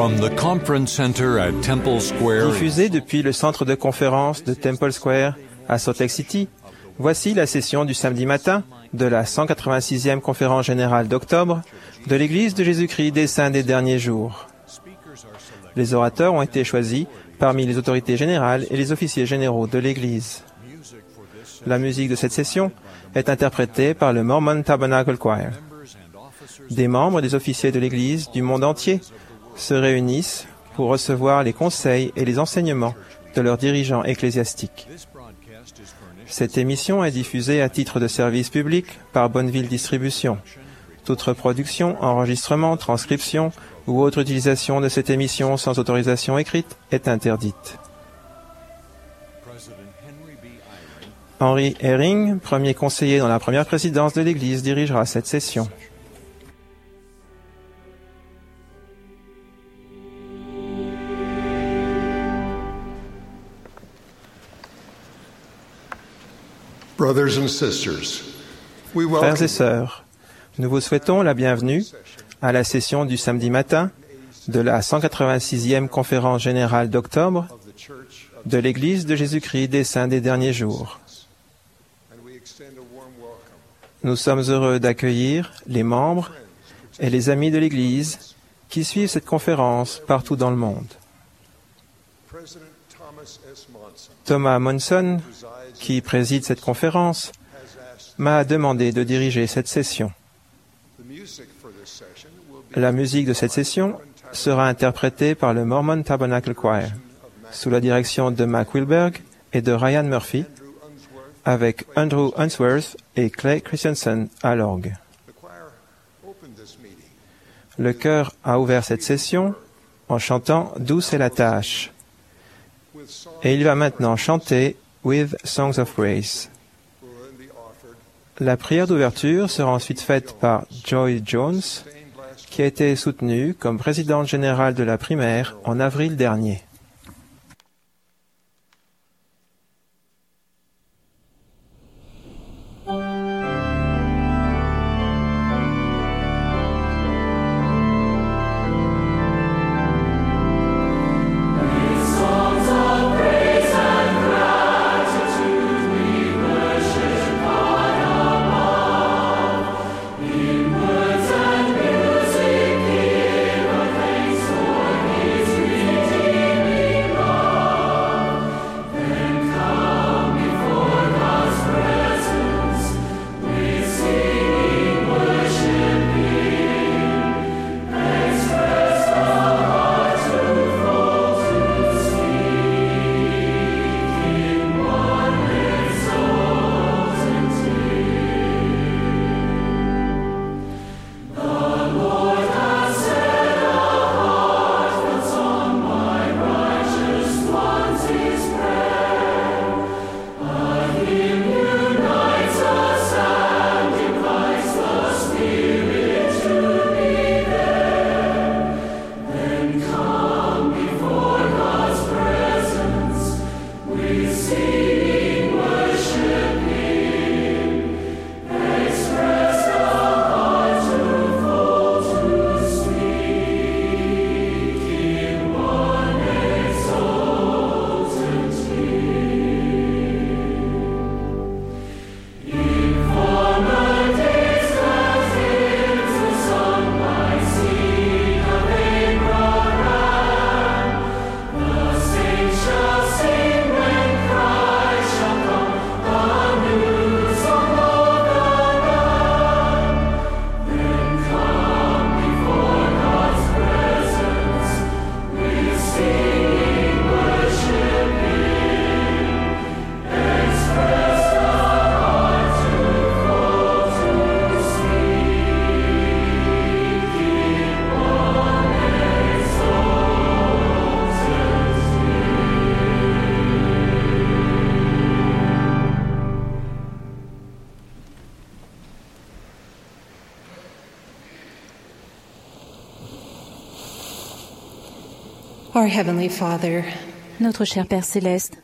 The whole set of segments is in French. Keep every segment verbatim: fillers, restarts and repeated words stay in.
From the conference center at Temple Square. Diffusé depuis le centre de conférence de Temple Square à Salt Lake City, voici la session du samedi matin de la cent quatre-vingt-sixième conférence générale d'octobre de l'Église de Jésus-Christ des Saints des Derniers Jours. Les orateurs ont été choisis parmi les autorités générales et les officiers généraux de l'Église. La musique de cette session est interprétée par le Mormon Tabernacle Choir. Des membres et des officiers de l'Église du monde entier se réunissent pour recevoir les conseils et les enseignements de leurs dirigeants ecclésiastiques. Cette émission est diffusée à titre de service public par Bonneville Distribution. Toute reproduction, enregistrement, transcription ou autre utilisation de cette émission sans autorisation écrite est interdite. Henry Eyring, premier conseiller dans la première présidence de l'Église, dirigera cette session. Brothers and sisters, we Frères welcome et sœurs, nous vous souhaitons la bienvenue à la session du samedi matin de la cent quatre-vingt-sixième conférence générale d'octobre de l'Église de Jésus-Christ des Saints des Derniers Jours. Nous sommes heureux d'accueillir les membres et les amis de l'Église qui suivent cette conférence partout dans le monde. Thomas Monson, qui préside cette conférence, m'a demandé de diriger cette session. La musique de cette session sera interprétée par le Mormon Tabernacle Choir, sous la direction de Mac Wilberg et de Ryan Murphy, avec Andrew Unsworth et Clay Christensen à l'orgue. Le chœur a ouvert cette session en chantant « Douce est la tâche » et il va maintenant chanter « With Songs of Grace ». La prière d'ouverture sera ensuite faite par Joy Jones, qui a été soutenue comme présidente générale de la primaire en avril dernier. Our Heavenly Father, notre cher Père céleste,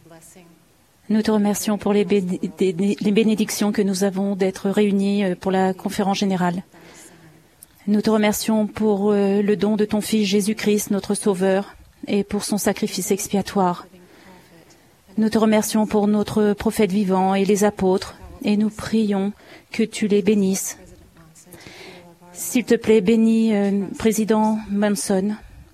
nous te remercions pour les, béné- les bénédictions que nous avons d'être réunis pour la conférence générale. Nous te remercions pour euh, le don de ton Fils Jésus-Christ, notre Sauveur, et pour son sacrifice expiatoire. Nous te remercions pour notre prophète vivant et les apôtres, et nous prions que tu les bénisses. S'il te plaît, bénis euh, président Monson.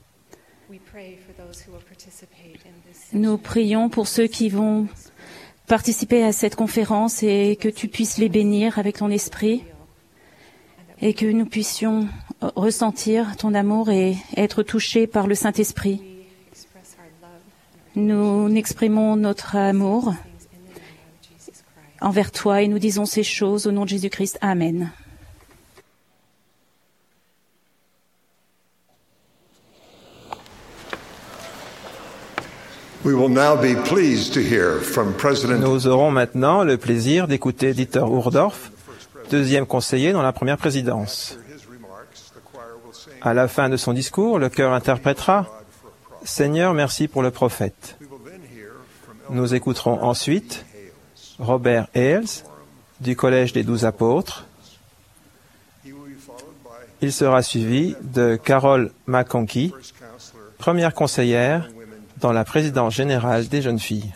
Nous prions pour ceux qui vont participer à cette conférence et que tu puisses les bénir avec ton esprit et que nous puissions ressentir ton amour et être touchés par le Saint-Esprit. Nous exprimons notre amour envers toi et nous disons ces choses au nom de Jésus-Christ. Amen. We will now be pleased to hear from President. Nous aurons maintenant le plaisir d'écouter Dieter Uchtdorf, deuxième conseiller dans la première présidence. À la fin de son discours, le chœur interprétera « Seigneur, merci pour le prophète ». Nous écouterons ensuite Robert Hales du Collège des Douze Apôtres. Il sera suivi de Carol McConkie, première conseillère dans la présidence générale des jeunes filles.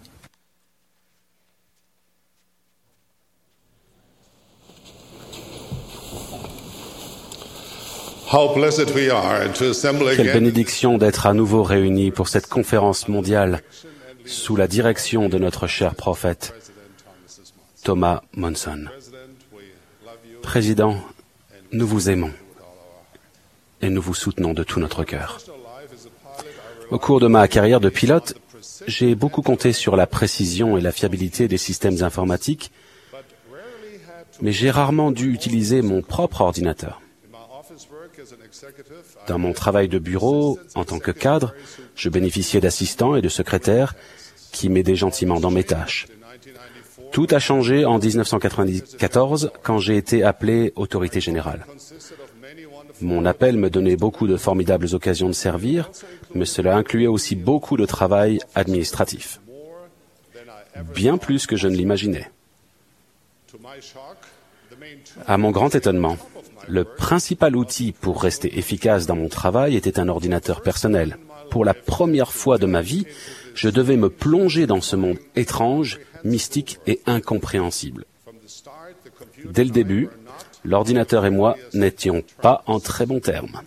Quelle bénédiction d'être à nouveau réunis pour cette conférence mondiale sous la direction de notre cher prophète Thomas Monson. Président, nous vous aimons et nous vous soutenons de tout notre cœur. Au cours de ma carrière de pilote, j'ai beaucoup compté sur la précision et la fiabilité des systèmes informatiques, mais j'ai rarement dû utiliser mon propre ordinateur. Dans mon travail de bureau, en tant que cadre, je bénéficiais d'assistants et de secrétaires qui m'aidaient gentiment dans mes tâches. Tout a changé en dix-neuf cent quatre-vingt-quatorze quand j'ai été appelé autorité générale. Mon appel me donnait beaucoup de formidables occasions de servir, mais cela incluait aussi beaucoup de travail administratif. Bien plus que je ne l'imaginais. À mon grand étonnement, le principal outil pour rester efficace dans mon travail était un ordinateur personnel. Pour la première fois de ma vie, je devais me plonger dans ce monde étrange, mystique et incompréhensible. Dès le début, l'ordinateur et moi n'étions pas en très bons termes.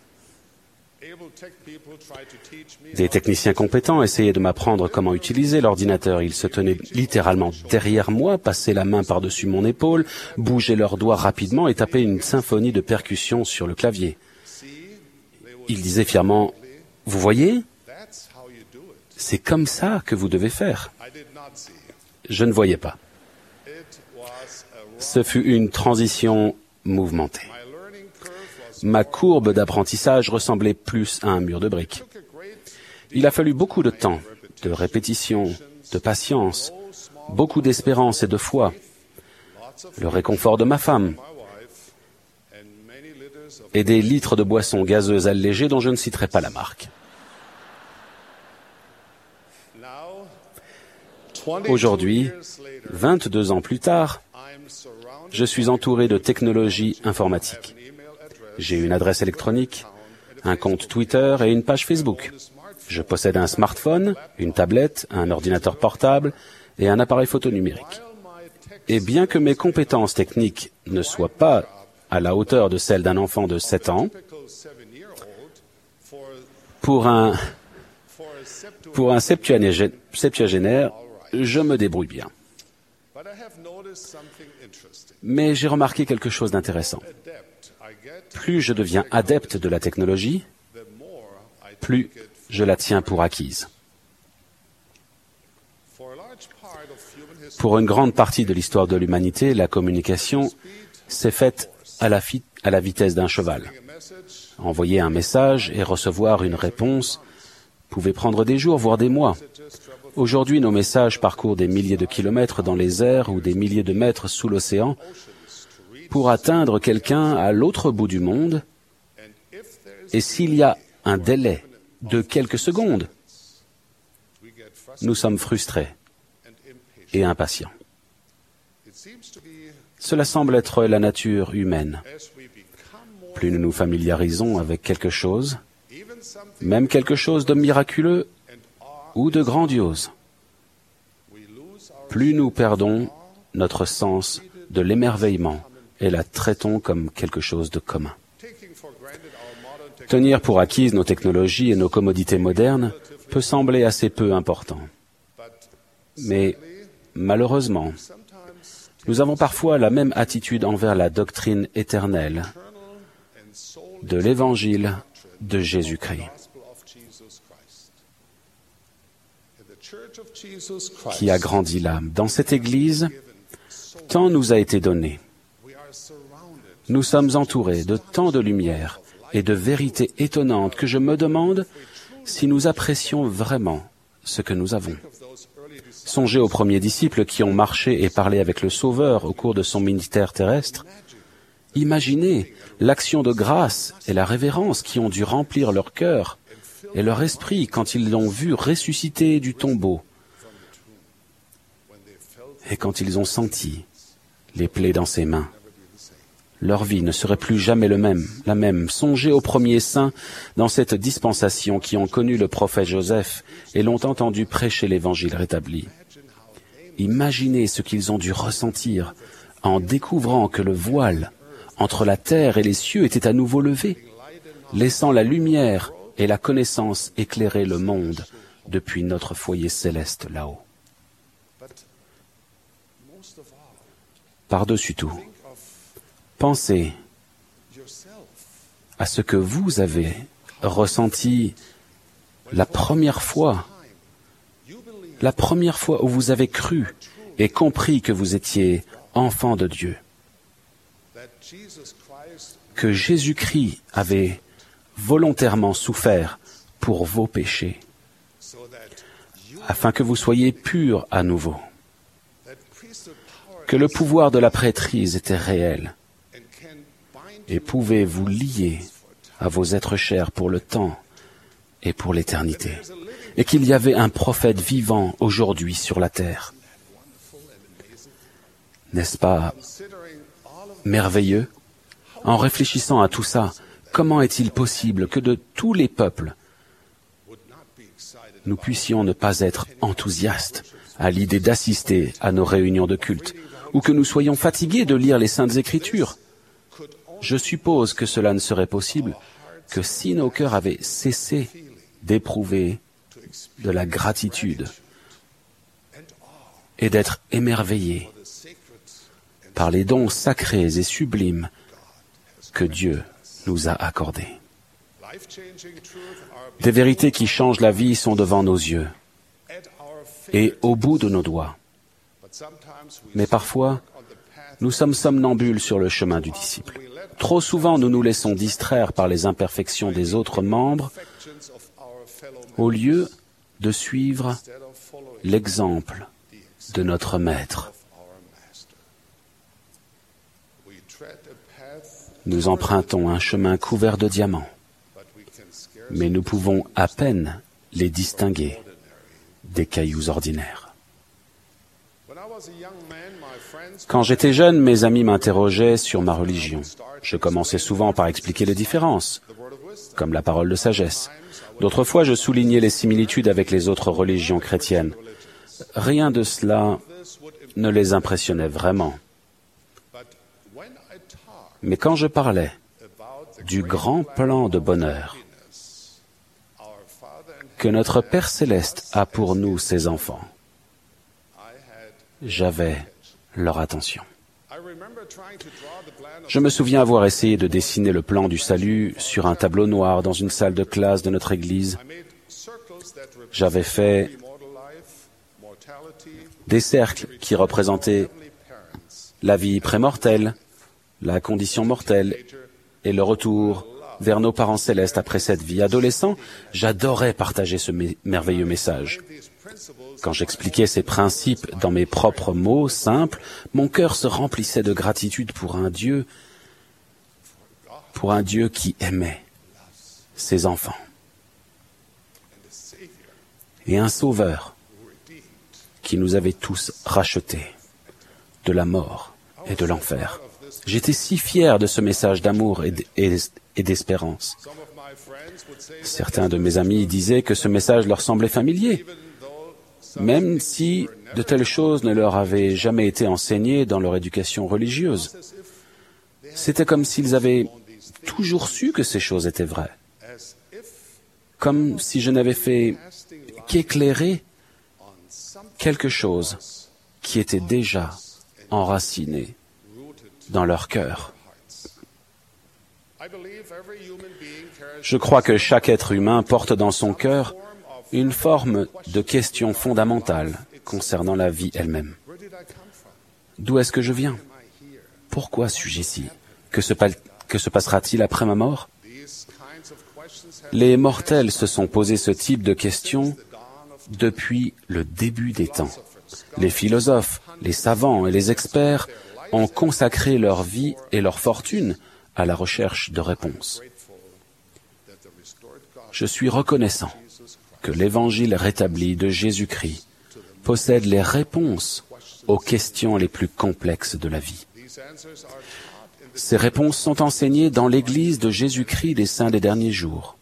Des techniciens compétents essayaient de m'apprendre comment utiliser l'ordinateur. Ils se tenaient littéralement derrière moi, passaient la main par-dessus mon épaule, bougeaient leurs doigts rapidement et tapaient une symphonie de percussions sur le clavier. Ils disaient fièrement « Vous voyez ? C'est comme ça que vous devez faire. » Je ne voyais pas. Ce fut une transition mouvementée. Ma courbe d'apprentissage ressemblait plus à un mur de briques. Il a fallu beaucoup de temps, de répétition, de patience, beaucoup d'espérance et de foi, le réconfort de ma femme et des litres de boissons gazeuses allégées dont je ne citerai pas la marque. Aujourd'hui, vingt-deux ans plus tard, je suis entouré de technologies informatiques. J'ai une adresse électronique, un compte Twitter et une page Facebook. Je possède un smartphone, une tablette, un ordinateur portable et un appareil photo numérique. Et bien que mes compétences techniques ne soient pas à la hauteur de celles d'un enfant de sept ans, pour un, pour un septuagénaire, septuagénaire, je me débrouille bien. Mais j'ai remarqué quelque chose d'intéressant. Plus je deviens adepte de la technologie, plus je la tiens pour acquise. Pour une grande partie de l'histoire de l'humanité, la communication s'est faite à la, fi- à la vitesse d'un cheval. Envoyer un message et recevoir une réponse pouvait prendre des jours, voire des mois. Aujourd'hui, nos messages parcourent des milliers de kilomètres dans les airs ou des milliers de mètres sous l'océan pour atteindre quelqu'un à l'autre bout du monde. Et s'il y a un délai de quelques secondes, nous sommes frustrés et impatients. Cela semble être la nature humaine. plus nous nous familiarisons avec quelque chose, même quelque chose de miraculeux ou de grandiose, plus nous perdons notre sens de l'émerveillement et la traitons comme quelque chose de commun. Tenir pour acquises nos technologies et nos commodités modernes peut sembler assez peu important. Mais malheureusement, nous avons parfois la même attitude envers la doctrine éternelle de l'Évangile de Jésus-Christ, qui a grandi l'âme. Dans cette Église, tant nous a été donné. Nous sommes entourés de tant de lumière et de vérités étonnantes que je me demande si nous apprécions vraiment ce que nous avons. Songez aux premiers disciples qui ont marché et parlé avec le Sauveur au cours de son ministère terrestre. Imaginez l'action de grâce et la révérence qui ont dû remplir leur cœur et leur esprit quand ils l'ont vu ressusciter du tombeau et quand ils ont senti les plaies dans ses mains. Leur vie ne serait plus jamais le même, la même. Songez aux premiers saints dans cette dispensation qui ont connu le prophète Joseph et l'ont entendu prêcher l'Évangile rétabli. Imaginez ce qu'ils ont dû ressentir en découvrant que le voile entre la terre et les cieux était à nouveau levé, laissant la lumière et la connaissance éclairer le monde depuis notre foyer céleste là-haut. Par-dessus tout, pensez à ce que vous avez ressenti la première fois, la première fois où vous avez cru et compris que vous étiez enfant de Dieu, que Jésus-Christ avait volontairement souffert pour vos péchés, afin que vous soyez purs à nouveau, que le pouvoir de la prêtrise était réel et pouvait vous lier à vos êtres chers pour le temps et pour l'éternité, et qu'il y avait un prophète vivant aujourd'hui sur la terre. N'est-ce pas merveilleux? En réfléchissant à tout ça, comment est-il possible que de tous les peuples, nous puissions ne pas être enthousiastes à l'idée d'assister à nos réunions de culte, ou que nous soyons fatigués de lire les Saintes Écritures? Je suppose que cela ne serait possible que si nos cœurs avaient cessé d'éprouver de la gratitude et d'être émerveillés par les dons sacrés et sublimes que Dieu nous a accordés. Des vérités qui changent la vie sont devant nos yeux et au bout de nos doigts. Mais parfois, nous sommes somnambules sur le chemin du disciple. Trop souvent, nous nous laissons distraire par les imperfections des autres membres au lieu de suivre l'exemple de notre Maître. Nous empruntons un chemin couvert de diamants, mais nous pouvons à peine les distinguer des cailloux ordinaires. Quand j'étais jeune, mes amis m'interrogeaient sur ma religion. Je commençais souvent par expliquer les différences, comme la parole de sagesse. D'autres fois, je soulignais les similitudes avec les autres religions chrétiennes. Rien de cela ne les impressionnait vraiment. Mais quand je parlais du grand plan de bonheur que notre Père Céleste a pour nous, ses enfants, j'avais leur attention. Je me souviens avoir essayé de dessiner le plan du salut sur un tableau noir dans une salle de classe de notre église. J'avais fait des cercles qui représentaient la vie prémortelle, la condition mortelle et le retour vers nos parents célestes après cette vie. Adolescent, j'adorais partager ce merveilleux message. Quand j'expliquais ces principes dans mes propres mots simples, mon cœur se remplissait de gratitude pour un Dieu, pour un Dieu qui aimait ses enfants. Et un Sauveur qui nous avait tous rachetés de la mort et de l'enfer. J'étais si fier de ce message d'amour et d- et- et d'espérance. Certains de mes amis disaient que ce message leur semblait familier, même si de telles choses ne leur avaient jamais été enseignées dans leur éducation religieuse. C'était comme s'ils avaient toujours su que ces choses étaient vraies. Comme si je n'avais fait qu'éclairer quelque chose qui était déjà enraciné dans leur cœur. Je crois que chaque être humain porte dans son cœur une forme de question fondamentale concernant la vie elle-même. D'où est-ce que je viens? Pourquoi suis-je ici? Que se, pa- que se passera-t-il après ma mort? Les mortels se sont posés ce type de questions depuis le début des temps. Les philosophes, les savants et les experts ont consacré leur vie et leur fortune à la recherche de réponses. Je suis reconnaissant que l'Évangile rétabli de Jésus-Christ possède les réponses aux questions les plus complexes de la vie. Ces réponses sont enseignées dans l'Église de Jésus-Christ des Saints des derniers jours.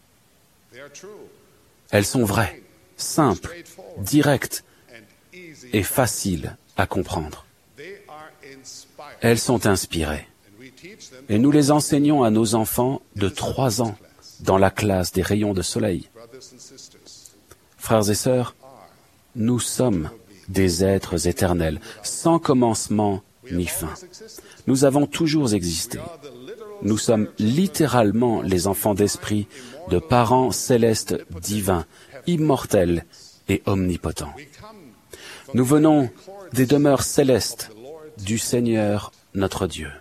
Elles sont vraies, simples, directes et faciles à comprendre. Elles sont inspirées. Et nous les enseignons à nos enfants de trois ans dans la classe des rayons de soleil. Frères et sœurs, nous sommes des êtres éternels, sans commencement ni fin. Nous avons toujours existé. Nous sommes littéralement les enfants d'esprit de parents célestes divins, immortels et omnipotents. Nous venons des demeures célestes du Seigneur notre Dieu.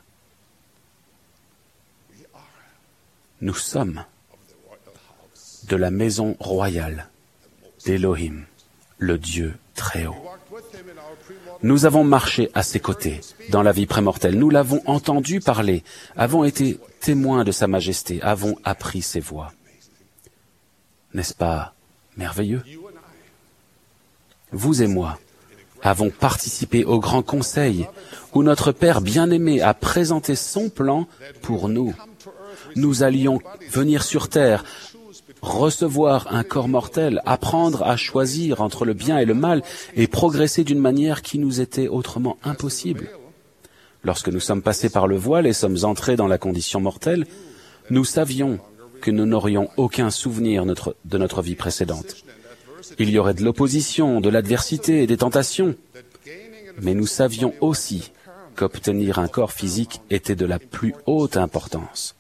Nous sommes de la maison royale d'Élohim, le Dieu très haut. Nous avons marché à ses côtés dans la vie prémortelle. Nous l'avons entendu parler, avons été témoins de sa majesté, avons appris ses voix. N'est-ce pas merveilleux? Vous et moi avons participé au grand conseil où notre Père bien-aimé a présenté son plan pour nous. Nous allions venir sur terre, recevoir un corps mortel, apprendre à choisir entre le bien et le mal et progresser d'une manière qui nous était autrement impossible. Lorsque nous sommes passés par le voile et sommes entrés dans la condition mortelle, nous savions que nous n'aurions aucun souvenir notre, de notre vie précédente. Il y aurait de l'opposition, de l'adversité et des tentations. Mais nous savions aussi qu'obtenir un corps physique était de la plus haute importance.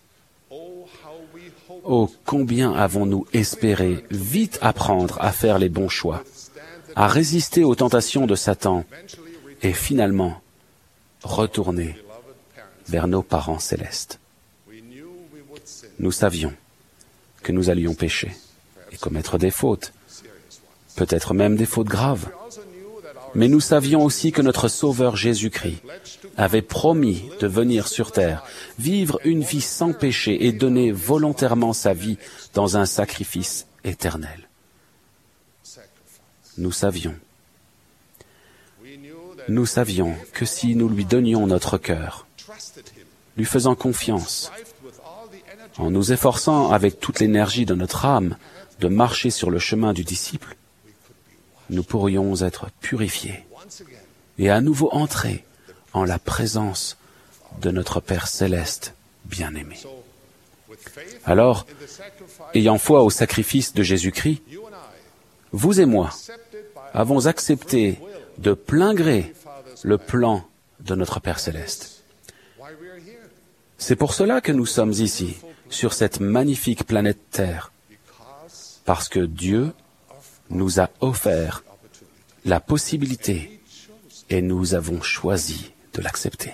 Oh, combien avons-nous espéré vite apprendre à faire les bons choix, à résister aux tentations de Satan et finalement retourner vers nos parents célestes. Nous savions que nous allions pécher et commettre des fautes, peut-être même des fautes graves. Mais nous savions aussi que notre Sauveur Jésus-Christ avait promis de venir sur terre, vivre une vie sans péché et donner volontairement sa vie dans un sacrifice éternel. Nous savions, nous savions que si nous lui donnions notre cœur, lui faisant confiance, en nous efforçant avec toute l'énergie de notre âme de marcher sur le chemin du disciple, nous pourrions être purifiés et à nouveau entrer en la présence de notre Père céleste bien-aimé. Alors, ayant foi au sacrifice de Jésus-Christ, vous et moi avons accepté de plein gré le plan de notre Père céleste. C'est pour cela que nous sommes ici, sur cette magnifique planète Terre, parce que Dieu nous a offert la possibilité et nous avons choisi de l'accepter.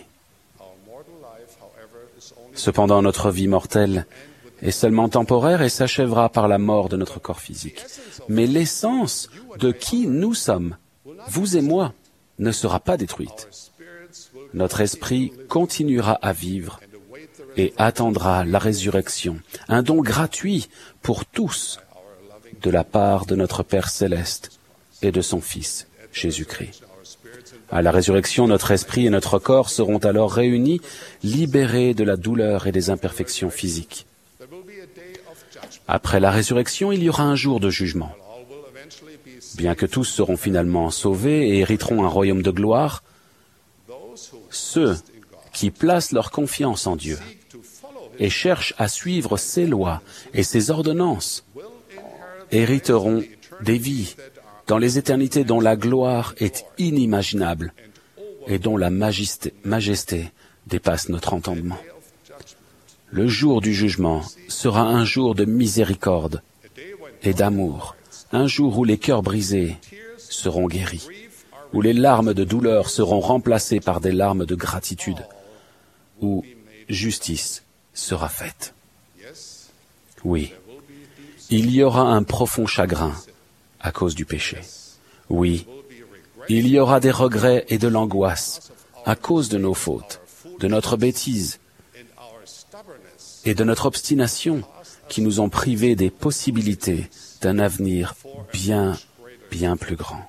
Cependant, notre vie mortelle est seulement temporaire et s'achèvera par la mort de notre corps physique. Mais l'essence de qui nous sommes, vous et moi, ne sera pas détruite. Notre esprit continuera à vivre et attendra la résurrection, un don gratuit pour tous de la part de notre Père céleste et de son Fils, Jésus-Christ. À la résurrection, notre esprit et notre corps seront alors réunis, libérés de la douleur et des imperfections physiques. Après la résurrection, il y aura un jour de jugement. Bien que tous seront finalement sauvés et hériteront un royaume de gloire, ceux qui placent leur confiance en Dieu et cherchent à suivre ses lois et ses ordonnances hériteront des vies dans les éternités dont la gloire est inimaginable et dont la majesté, majesté dépasse notre entendement. Le jour du jugement sera un jour de miséricorde et d'amour, un jour où les cœurs brisés seront guéris, où les larmes de douleur seront remplacées par des larmes de gratitude, où justice sera faite. Oui, il y aura un profond chagrin à cause du péché. Oui, il y aura des regrets et de l'angoisse à cause de nos fautes, de notre bêtise et de notre obstination qui nous ont privés des possibilités d'un avenir bien, bien plus grand.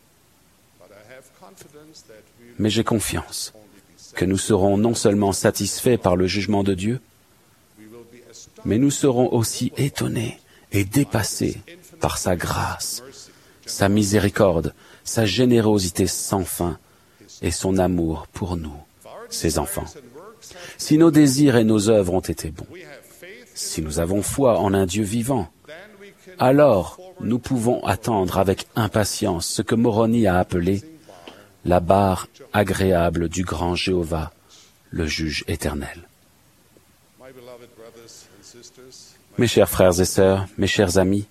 Mais j'ai confiance que nous serons non seulement satisfaits par le jugement de Dieu, mais nous serons aussi étonnés et dépassés par sa grâce, sa miséricorde, sa générosité sans fin et son amour pour nous, ses enfants. Si nos désirs et nos œuvres ont été bons, si nous avons foi en un Dieu vivant, alors nous pouvons attendre avec impatience ce que Moroni a appelé la barre agréable du grand Jéhovah, le juge éternel. Mes chers frères et sœurs, mes chers amis,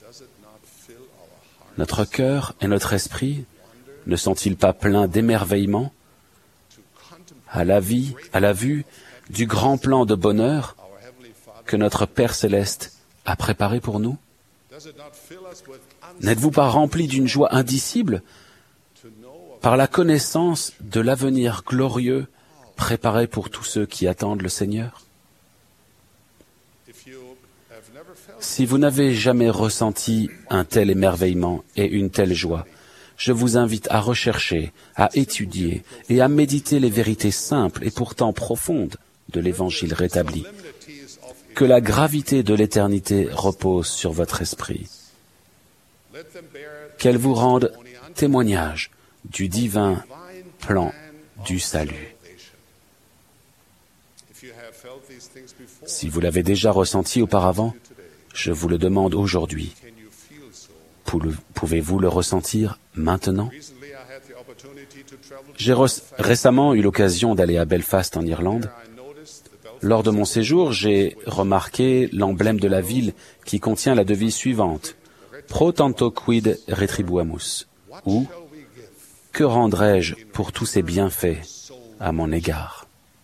notre cœur et notre esprit ne sont-ils pas pleins d'émerveillement à la vie, à la vue du grand plan de bonheur que notre Père céleste a préparé pour nous? N'êtes-vous pas remplis d'une joie indicible par la connaissance de l'avenir glorieux préparé pour tous ceux qui attendent le Seigneur? Si vous n'avez jamais ressenti un tel émerveillement et une telle joie, je vous invite à rechercher, à étudier et à méditer les vérités simples et pourtant profondes de l'Évangile rétabli. Que la gravité de l'éternité repose sur votre esprit. Qu'elle vous rende témoignage du divin plan du salut. Si vous l'avez déjà ressenti auparavant, je vous le demande aujourd'hui. Pouvez-vous le ressentir maintenant? J'ai récemment eu l'occasion d'aller à Belfast en Irlande. Lors de mon séjour, j'ai remarqué l'emblème de la ville qui contient la devise suivante, Pro tanto quid retribuamus, ou que rendrai-je pour tous ces bienfaits à mon égard?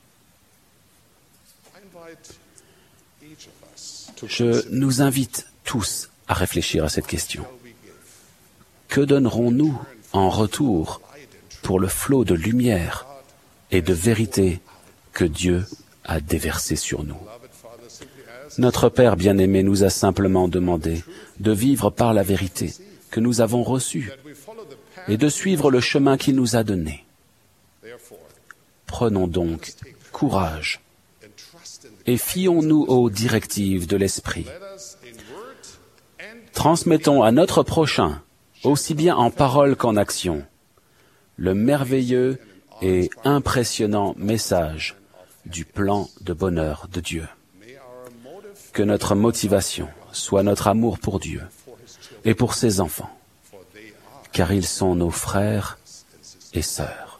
Je nous invite tous à réfléchir à cette question. Que donnerons-nous en retour pour le flot de lumière et de vérité que Dieu a déversé sur nous? Notre Père bien-aimé nous a simplement demandé de vivre par la vérité que nous avons reçue et de suivre le chemin qu'il nous a donné. Prenons donc courage et fions-nous aux directives de l'Esprit. Transmettons à notre prochain, aussi bien en parole qu'en action, le merveilleux et impressionnant message du plan de bonheur de Dieu. Que notre motivation soit notre amour pour Dieu et pour ses enfants, car ils sont nos frères et sœurs.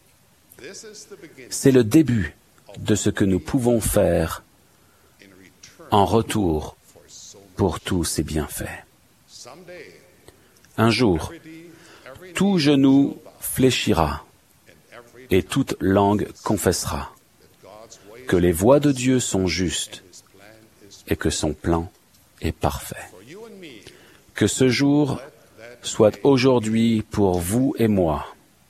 C'est le début de ce que nous pouvons faire en retour pour tous ces bienfaits. Un jour, tout genou fléchira et toute langue confessera que les voies de Dieu sont justes et que son plan est parfait. Que ce jour soit aujourd'hui pour vous et moi.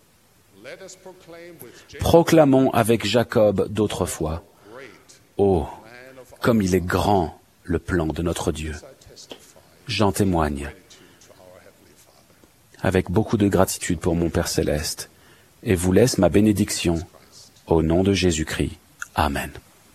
Proclamons avec Jacob d'autrefois, « Oh, comme il est grand le plan de notre Dieu !» J'en témoigne avec beaucoup de gratitude pour mon Père céleste et vous laisse ma bénédiction. Au nom de Jésus-Christ. Amen.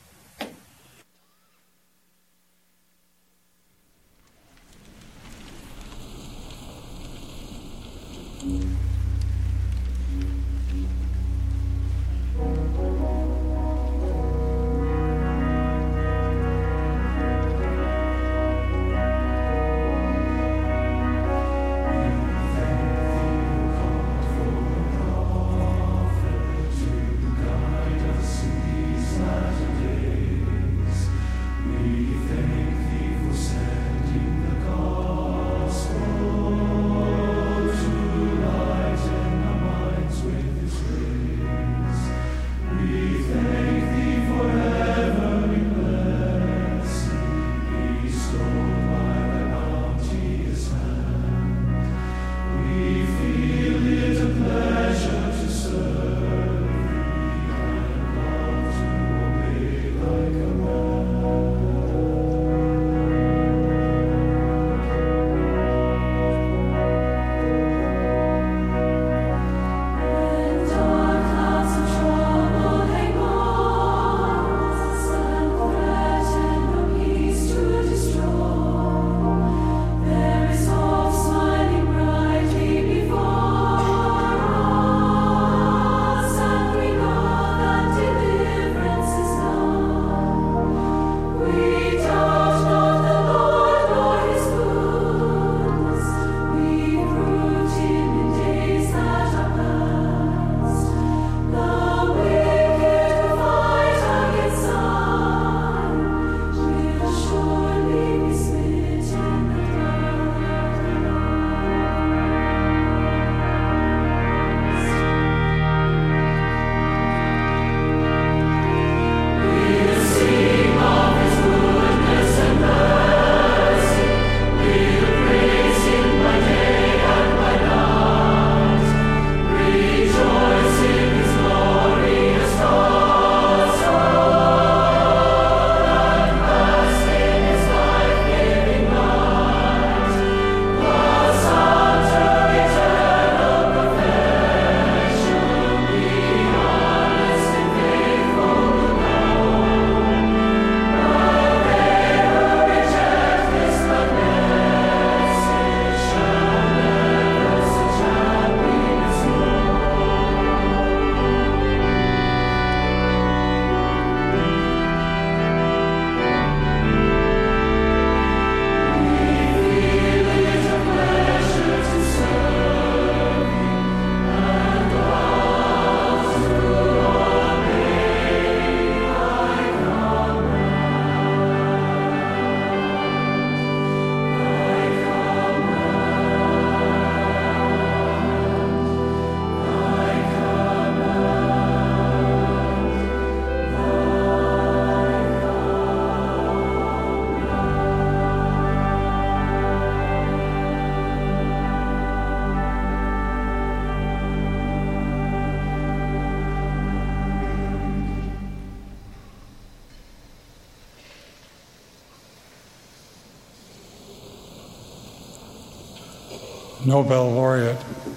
Nobel laureate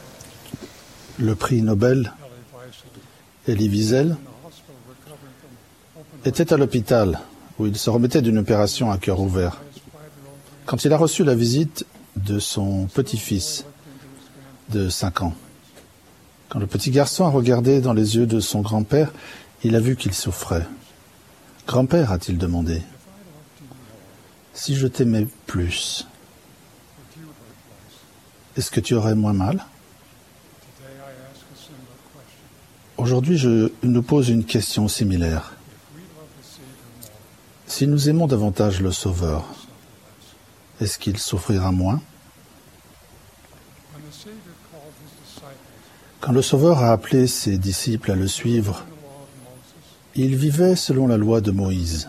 Le prix Nobel, Elie Wiesel, était à l'hôpital où il se remettait d'une opération à cœur ouvert. Quand il a reçu la visite de son petit-fils de cinq ans, quand le petit garçon a regardé dans les yeux de son grand-père, il a vu qu'il souffrait. « Grand-père » a-t-il demandé, « si je t'aimais plus, est-ce que tu aurais moins mal ?» Aujourd'hui, je nous pose une question similaire. Si nous aimons davantage le Sauveur, est-ce qu'il souffrira moins? Quand le Sauveur a appelé ses disciples à le suivre, il vivait selon la loi de Moïse,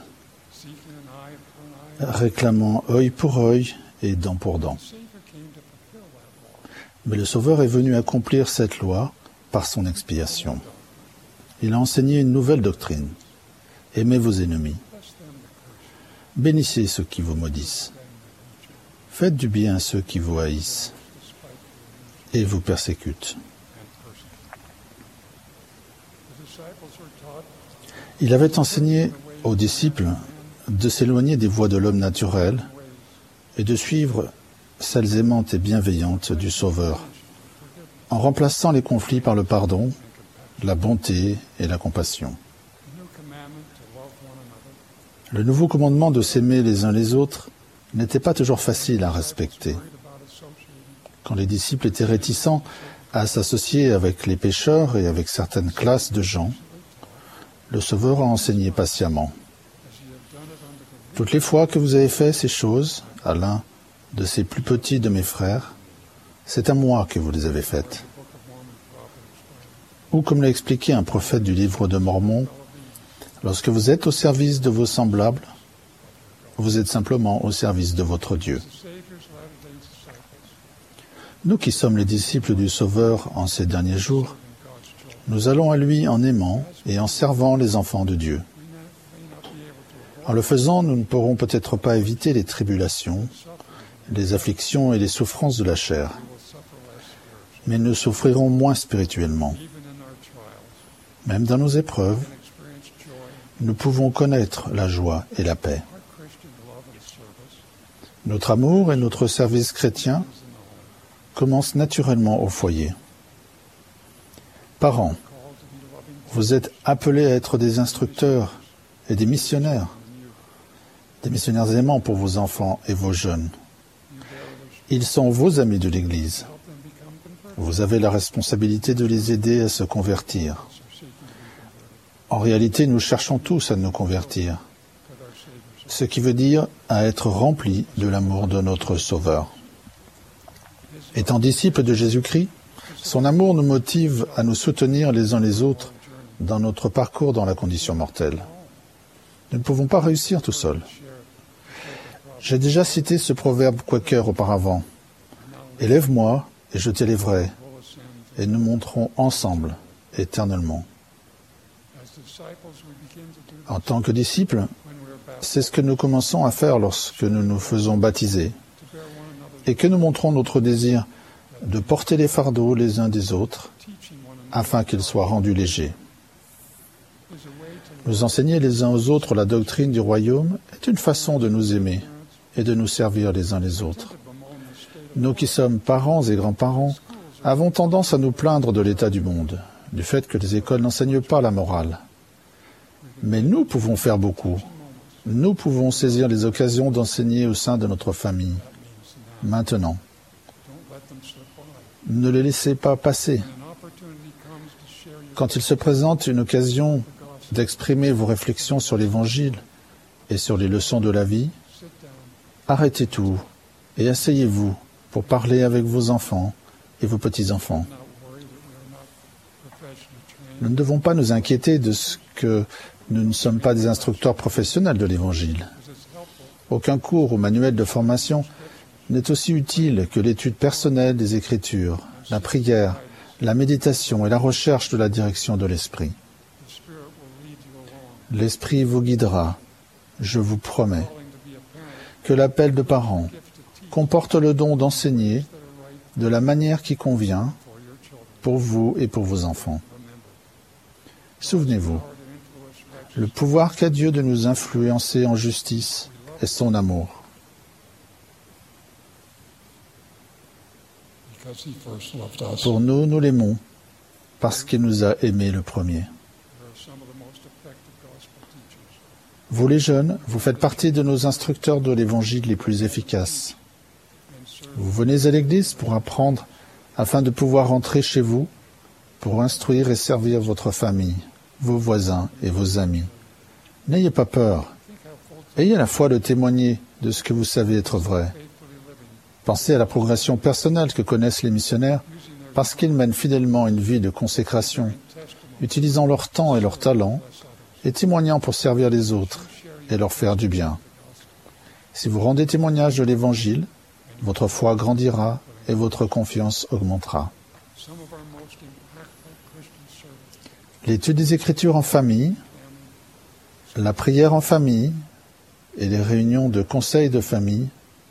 réclamant œil pour œil et dent pour dent. Mais le Sauveur est venu accomplir cette loi par son expiation. Il a enseigné une nouvelle doctrine. Aimez vos ennemis. Bénissez ceux qui vous maudissent. Faites du bien à ceux qui vous haïssent et vous persécutent. Il avait enseigné aux disciples de s'éloigner des voies de l'homme naturel et de suivre celles aimantes et bienveillantes du Sauveur, en remplaçant les conflits par le pardon, la bonté et la compassion. Le nouveau commandement de s'aimer les uns les autres n'était pas toujours facile à respecter. Quand les disciples étaient réticents à s'associer avec les pécheurs et avec certaines classes de gens, le Sauveur a enseigné patiemment. Toutes les fois que vous avez fait ces choses à l'un de ces plus petits de mes frères, c'est à moi que vous les avez faites. Ou comme l'a expliqué un prophète du livre de Mormon, lorsque vous êtes au service de vos semblables, vous êtes simplement au service de votre Dieu. Nous qui sommes les disciples du Sauveur en ces derniers jours, nous allons à lui en aimant et en servant les enfants de Dieu. En le faisant, nous ne pourrons peut-être pas éviter les tribulations, les afflictions et les souffrances de la chair, mais nous souffrirons moins spirituellement. Même dans nos épreuves, nous pouvons connaître la joie et la paix. Notre amour et notre service chrétien commencent naturellement au foyer. Parents, vous êtes appelés à être des instructeurs et des missionnaires, des missionnaires aimants pour vos enfants et vos jeunes. Ils sont vos amis de l'Église. Vous avez la responsabilité de les aider à se convertir. En réalité, nous cherchons tous à nous convertir, ce qui veut dire à être remplis de l'amour de notre Sauveur. Étant disciples de Jésus-Christ, son amour nous motive à nous soutenir les uns les autres dans notre parcours dans la condition mortelle. Nous ne pouvons pas réussir tout seuls. J'ai déjà cité ce proverbe quaker auparavant. « Élève-moi et je t'élèverai, et nous monterons ensemble éternellement. » En tant que disciples, c'est ce que nous commençons à faire lorsque nous nous faisons baptiser et que nous montrons notre désir de porter les fardeaux les uns des autres afin qu'ils soient rendus légers. Nous enseigner les uns aux autres la doctrine du royaume est une façon de nous aimer et de nous servir les uns les autres. Nous qui sommes parents et grands-parents avons tendance à nous plaindre de l'état du monde, du fait que les écoles n'enseignent pas la morale. Mais nous pouvons faire beaucoup. Nous pouvons saisir les occasions d'enseigner au sein de notre famille. Maintenant, ne les laissez pas passer. Quand il se présente une occasion d'exprimer vos réflexions sur l'Évangile et sur les leçons de la vie, arrêtez tout et asseyez-vous pour parler avec vos enfants et vos petits-enfants. Nous ne devons pas nous inquiéter de ce que nous ne sommes pas des instructeurs professionnels de l'Évangile. Aucun cours ou manuel de formation n'est aussi utile que l'étude personnelle des Écritures, la prière, la méditation et la recherche de la direction de l'Esprit. L'Esprit vous guidera, je vous promets, que l'appel de parents comporte le don d'enseigner de la manière qui convient pour vous et pour vos enfants. Souvenez-vous, le pouvoir qu'a Dieu de nous influencer en justice est son amour. Pour nous, nous l'aimons parce qu'il nous a aimés le premier. Vous les jeunes, vous faites partie de nos instructeurs de l'Évangile les plus efficaces. Vous venez à l'Église pour apprendre afin de pouvoir rentrer chez vous, pour instruire et servir votre famille, vos voisins et vos amis. N'ayez pas peur. Ayez la foi de témoigner de ce que vous savez être vrai. Pensez à la progression personnelle que connaissent les missionnaires parce qu'ils mènent fidèlement une vie de consécration, utilisant leur temps et leur talent et témoignant pour servir les autres et leur faire du bien. Si vous rendez témoignage de l'Évangile, votre foi grandira et votre confiance augmentera. L'étude des Écritures en famille, la prière en famille et les réunions de conseil de famille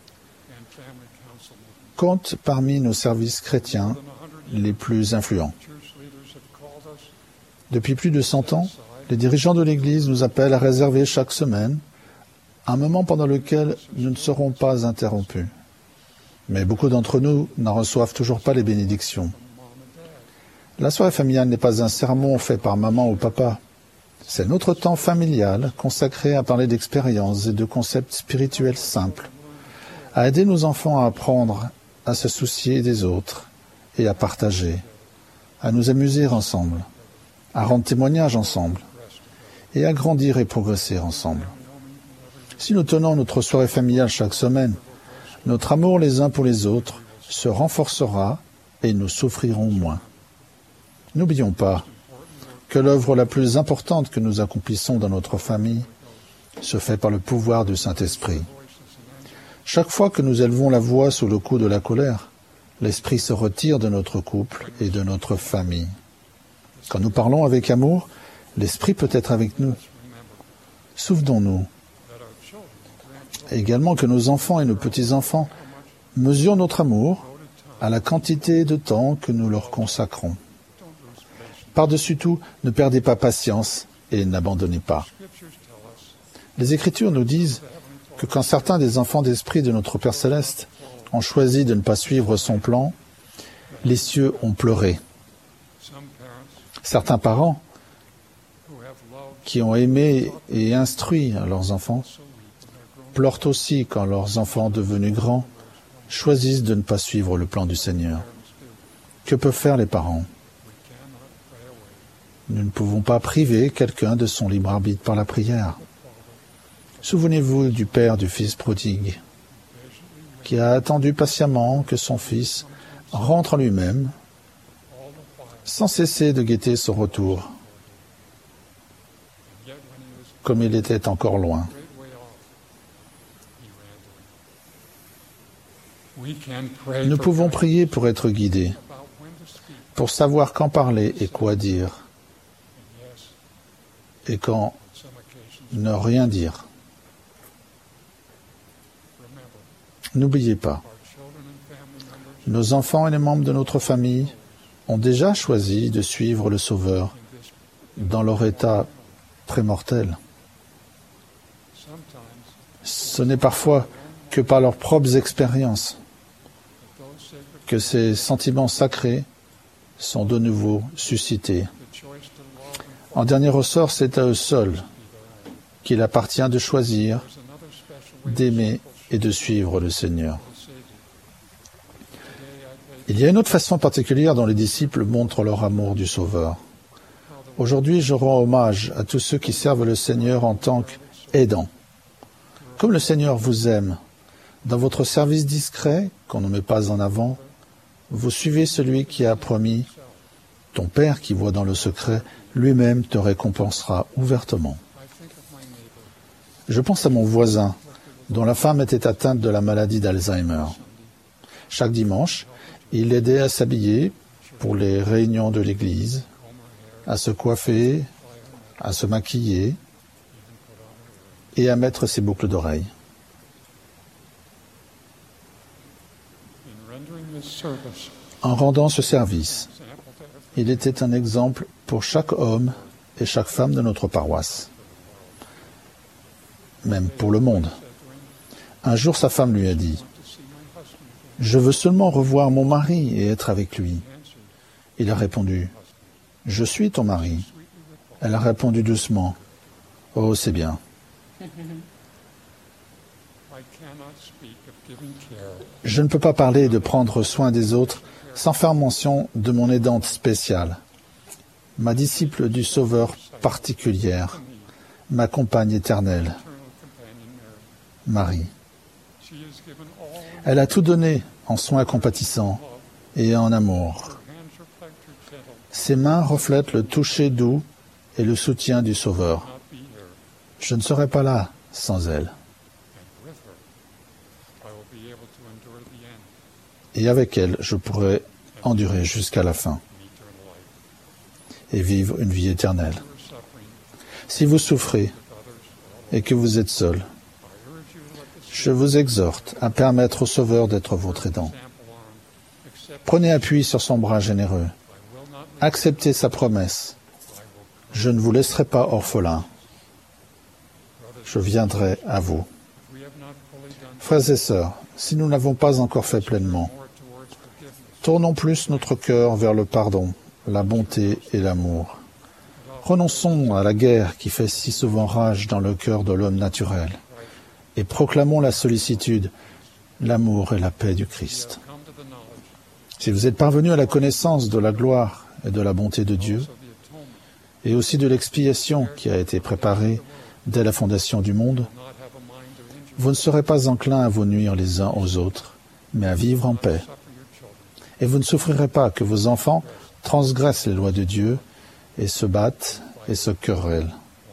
comptent parmi nos services chrétiens les plus influents. Depuis plus de cent ans, les dirigeants de l'Église nous appellent à réserver chaque semaine un moment pendant lequel nous ne serons pas interrompus. Mais beaucoup d'entre nous n'en reçoivent toujours pas les bénédictions. La soirée familiale n'est pas un sermon fait par maman ou papa. C'est notre temps familial consacré à parler d'expériences et de concepts spirituels simples, à aider nos enfants à apprendre à se soucier des autres et à partager, à nous amuser ensemble, à rendre témoignage ensemble et à grandir et progresser ensemble. Si nous tenons notre soirée familiale chaque semaine, notre amour les uns pour les autres se renforcera et nous souffrirons moins. N'oublions pas que l'œuvre la plus importante que nous accomplissons dans notre famille se fait par le pouvoir du Saint-Esprit. Chaque fois que nous élevons la voix sous le coup de la colère, l'Esprit se retire de notre couple et de notre famille. Quand nous parlons avec amour, l'Esprit peut être avec nous. Souvenons-nous également que nos enfants et nos petits-enfants mesurent notre amour à la quantité de temps que nous leur consacrons. Par-dessus tout, ne perdez pas patience et n'abandonnez pas. Les Écritures nous disent que quand certains des enfants d'esprit de notre Père Céleste ont choisi de ne pas suivre son plan, les cieux ont pleuré. Certains parents qui ont aimé et instruit leurs enfants pleurent aussi quand leurs enfants devenus grands choisissent de ne pas suivre le plan du Seigneur. Que peuvent faire les parents ? Nous ne pouvons pas priver quelqu'un de son libre arbitre par la prière. Souvenez-vous du père du fils prodigue, qui a attendu patiemment que son fils rentre en lui-même, sans cesser de guetter son retour, comme il était encore loin. Nous pouvons prier pour être guidés, pour savoir quand parler et quoi dire, et quand ne rien dire. N'oubliez pas, nos enfants et les membres de notre famille ont déjà choisi de suivre le Sauveur dans leur état prémortel. Ce n'est parfois que par leurs propres expériences que ces sentiments sacrés sont de nouveau suscités. En dernier ressort, c'est à eux seuls qu'il appartient de choisir, d'aimer et de suivre le Seigneur. Il y a une autre façon particulière dont les disciples montrent leur amour du Sauveur. Aujourd'hui, je rends hommage à tous ceux qui servent le Seigneur en tant qu'aidants. Comme le Seigneur vous aime, dans votre service discret, qu'on ne met pas en avant, vous suivez celui qui a promis « Ton Père qui voit dans le secret, lui-même te récompensera ouvertement. » Je pense à mon voisin, dont la femme était atteinte de la maladie d'Alzheimer. Chaque dimanche, il l'aidait à s'habiller pour les réunions de l'église, à se coiffer, à se maquiller et à mettre ses boucles d'oreilles. En rendant ce service, il était un exemple pour chaque homme et chaque femme de notre paroisse, même pour le monde. Un jour, sa femme lui a dit « Je veux seulement revoir mon mari et être avec lui. » Il a répondu « Je suis ton mari. » Elle a répondu doucement « Oh, c'est bien. » Je ne peux pas parler de prendre soin des autres sans faire mention de mon aidante spéciale, ma disciple du Sauveur particulière, ma compagne éternelle, Marie. Elle a tout donné en soins compatissants et en amour. Ses mains reflètent le toucher doux et le soutien du Sauveur. Je ne serais pas là sans elle. Et avec elle, je pourrais endurer jusqu'à la fin et vivre une vie éternelle. Si vous souffrez et que vous êtes seul, je vous exhorte à permettre au Sauveur d'être votre aidant. Prenez appui sur son bras généreux. Acceptez sa promesse. Je ne vous laisserai pas orphelins. Je viendrai à vous. Frères et sœurs, si nous n'avons pas encore fait pleinement, tournons plus notre cœur vers le pardon, la bonté et l'amour. Renonçons à la guerre qui fait si souvent rage dans le cœur de l'homme naturel et proclamons la sollicitude, l'amour et la paix du Christ. Si vous êtes parvenus à la connaissance de la gloire et de la bonté de Dieu, et aussi de l'expiation qui a été préparée dès la fondation du monde, vous ne serez pas enclins à vous nuire les uns aux autres, mais à vivre en paix. Et vous ne souffrirez pas que vos enfants transgressent les lois de Dieu et se battent et se querellent.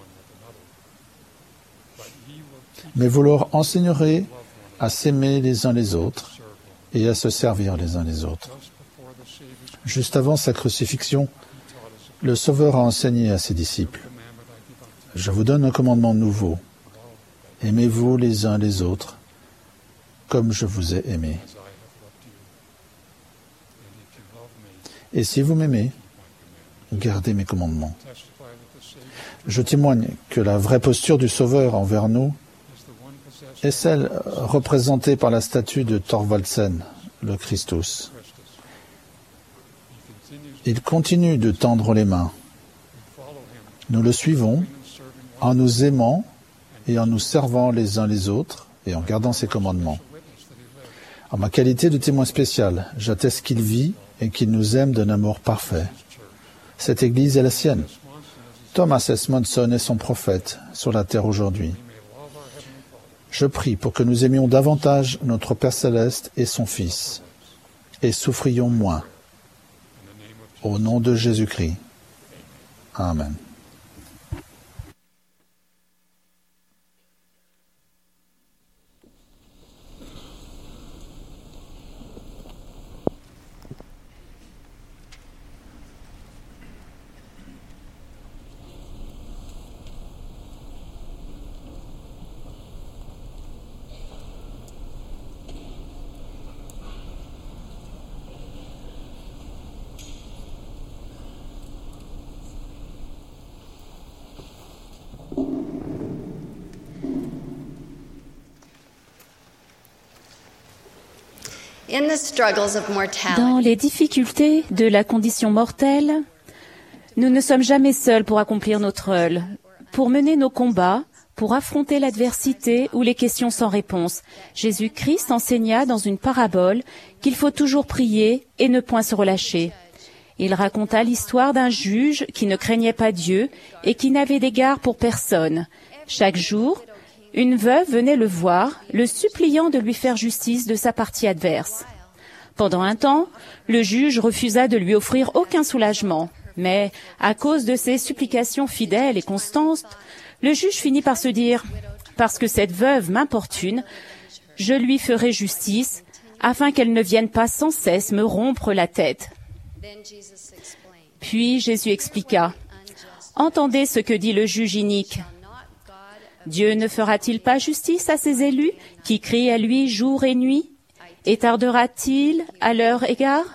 Mais vous leur enseignerez à s'aimer les uns les autres et à se servir les uns les autres. Juste avant sa crucifixion, le Sauveur a enseigné à ses disciples, « Je vous donne un commandement nouveau. Aimez-vous les uns les autres, comme je vous ai aimé. Et si vous m'aimez, gardez mes commandements. » Je témoigne que la vraie posture du Sauveur envers nous est celle représentée par la statue de Thorvaldsen, le Christus. Il continue de tendre les mains. Nous le suivons en nous aimant et en nous servant les uns les autres et en gardant ses commandements. En ma qualité de témoin spécial, j'atteste qu'il vit et qu'il nous aime d'un amour parfait. Cette Église est la sienne. Thomas S. Monson est son prophète sur la terre aujourd'hui. Je prie pour que nous aimions davantage notre Père Céleste et son Fils, et souffrions moins. Au nom de Jésus-Christ. Amen. Dans les difficultés de la condition mortelle, nous ne sommes jamais seuls pour accomplir notre rôle, pour mener nos combats, pour affronter l'adversité ou les questions sans réponse. Jésus-Christ enseigna dans une parabole qu'il faut toujours prier et ne point se relâcher. Il raconta l'histoire d'un juge qui ne craignait pas Dieu et qui n'avait d'égard pour personne. Chaque jour, une veuve venait le voir, le suppliant de lui faire justice de sa partie adverse. Pendant un temps, le juge refusa de lui offrir aucun soulagement. Mais, à cause de ses supplications fidèles et constantes, le juge finit par se dire « Parce que cette veuve m'importune, je lui ferai justice, afin qu'elle ne vienne pas sans cesse me rompre la tête. » Puis Jésus expliqua « Entendez ce que dit le juge inique. Dieu ne fera-t-il pas justice à ses élus qui crient à lui jour et nuit? Et tardera-t-il à leur égard?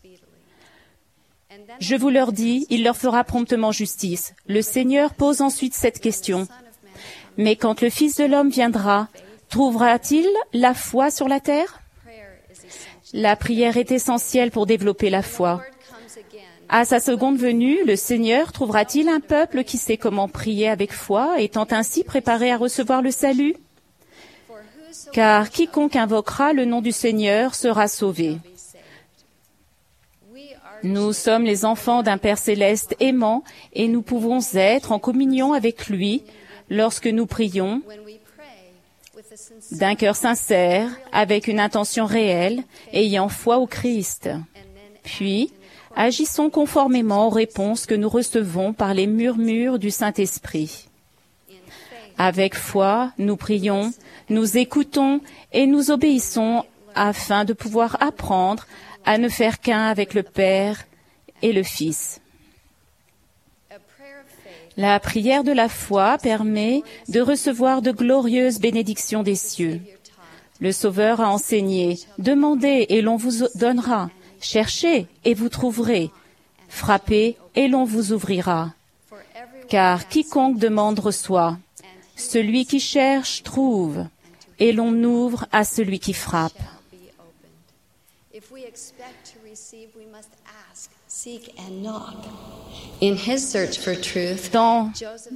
Je vous leur dis, il leur fera promptement justice. » Le Seigneur pose ensuite cette question. « Mais quand le Fils de l'homme viendra, trouvera-t-il la foi sur la terre ?» La prière est essentielle pour développer la foi. À sa seconde venue, le Seigneur trouvera-t-il un peuple qui sait comment prier avec foi, étant ainsi préparé à recevoir le salut? Car quiconque invoquera le nom du Seigneur sera sauvé. Nous sommes les enfants d'un Père céleste aimant et nous pouvons être en communion avec lui lorsque nous prions d'un cœur sincère, avec une intention réelle, ayant foi au Christ. Puis, agissons conformément aux réponses que nous recevons par les murmures du Saint-Esprit. Avec foi, nous prions, nous écoutons et nous obéissons afin de pouvoir apprendre à ne faire qu'un avec le Père et le Fils. La prière de la foi permet de recevoir de glorieuses bénédictions des cieux. Le Sauveur a enseigné, « Demandez et l'on vous donnera, cherchez et vous trouverez, frappez et l'on vous ouvrira. » Car quiconque demande reçoit, celui qui cherche trouve, et l'on ouvre à celui qui frappe. Dans,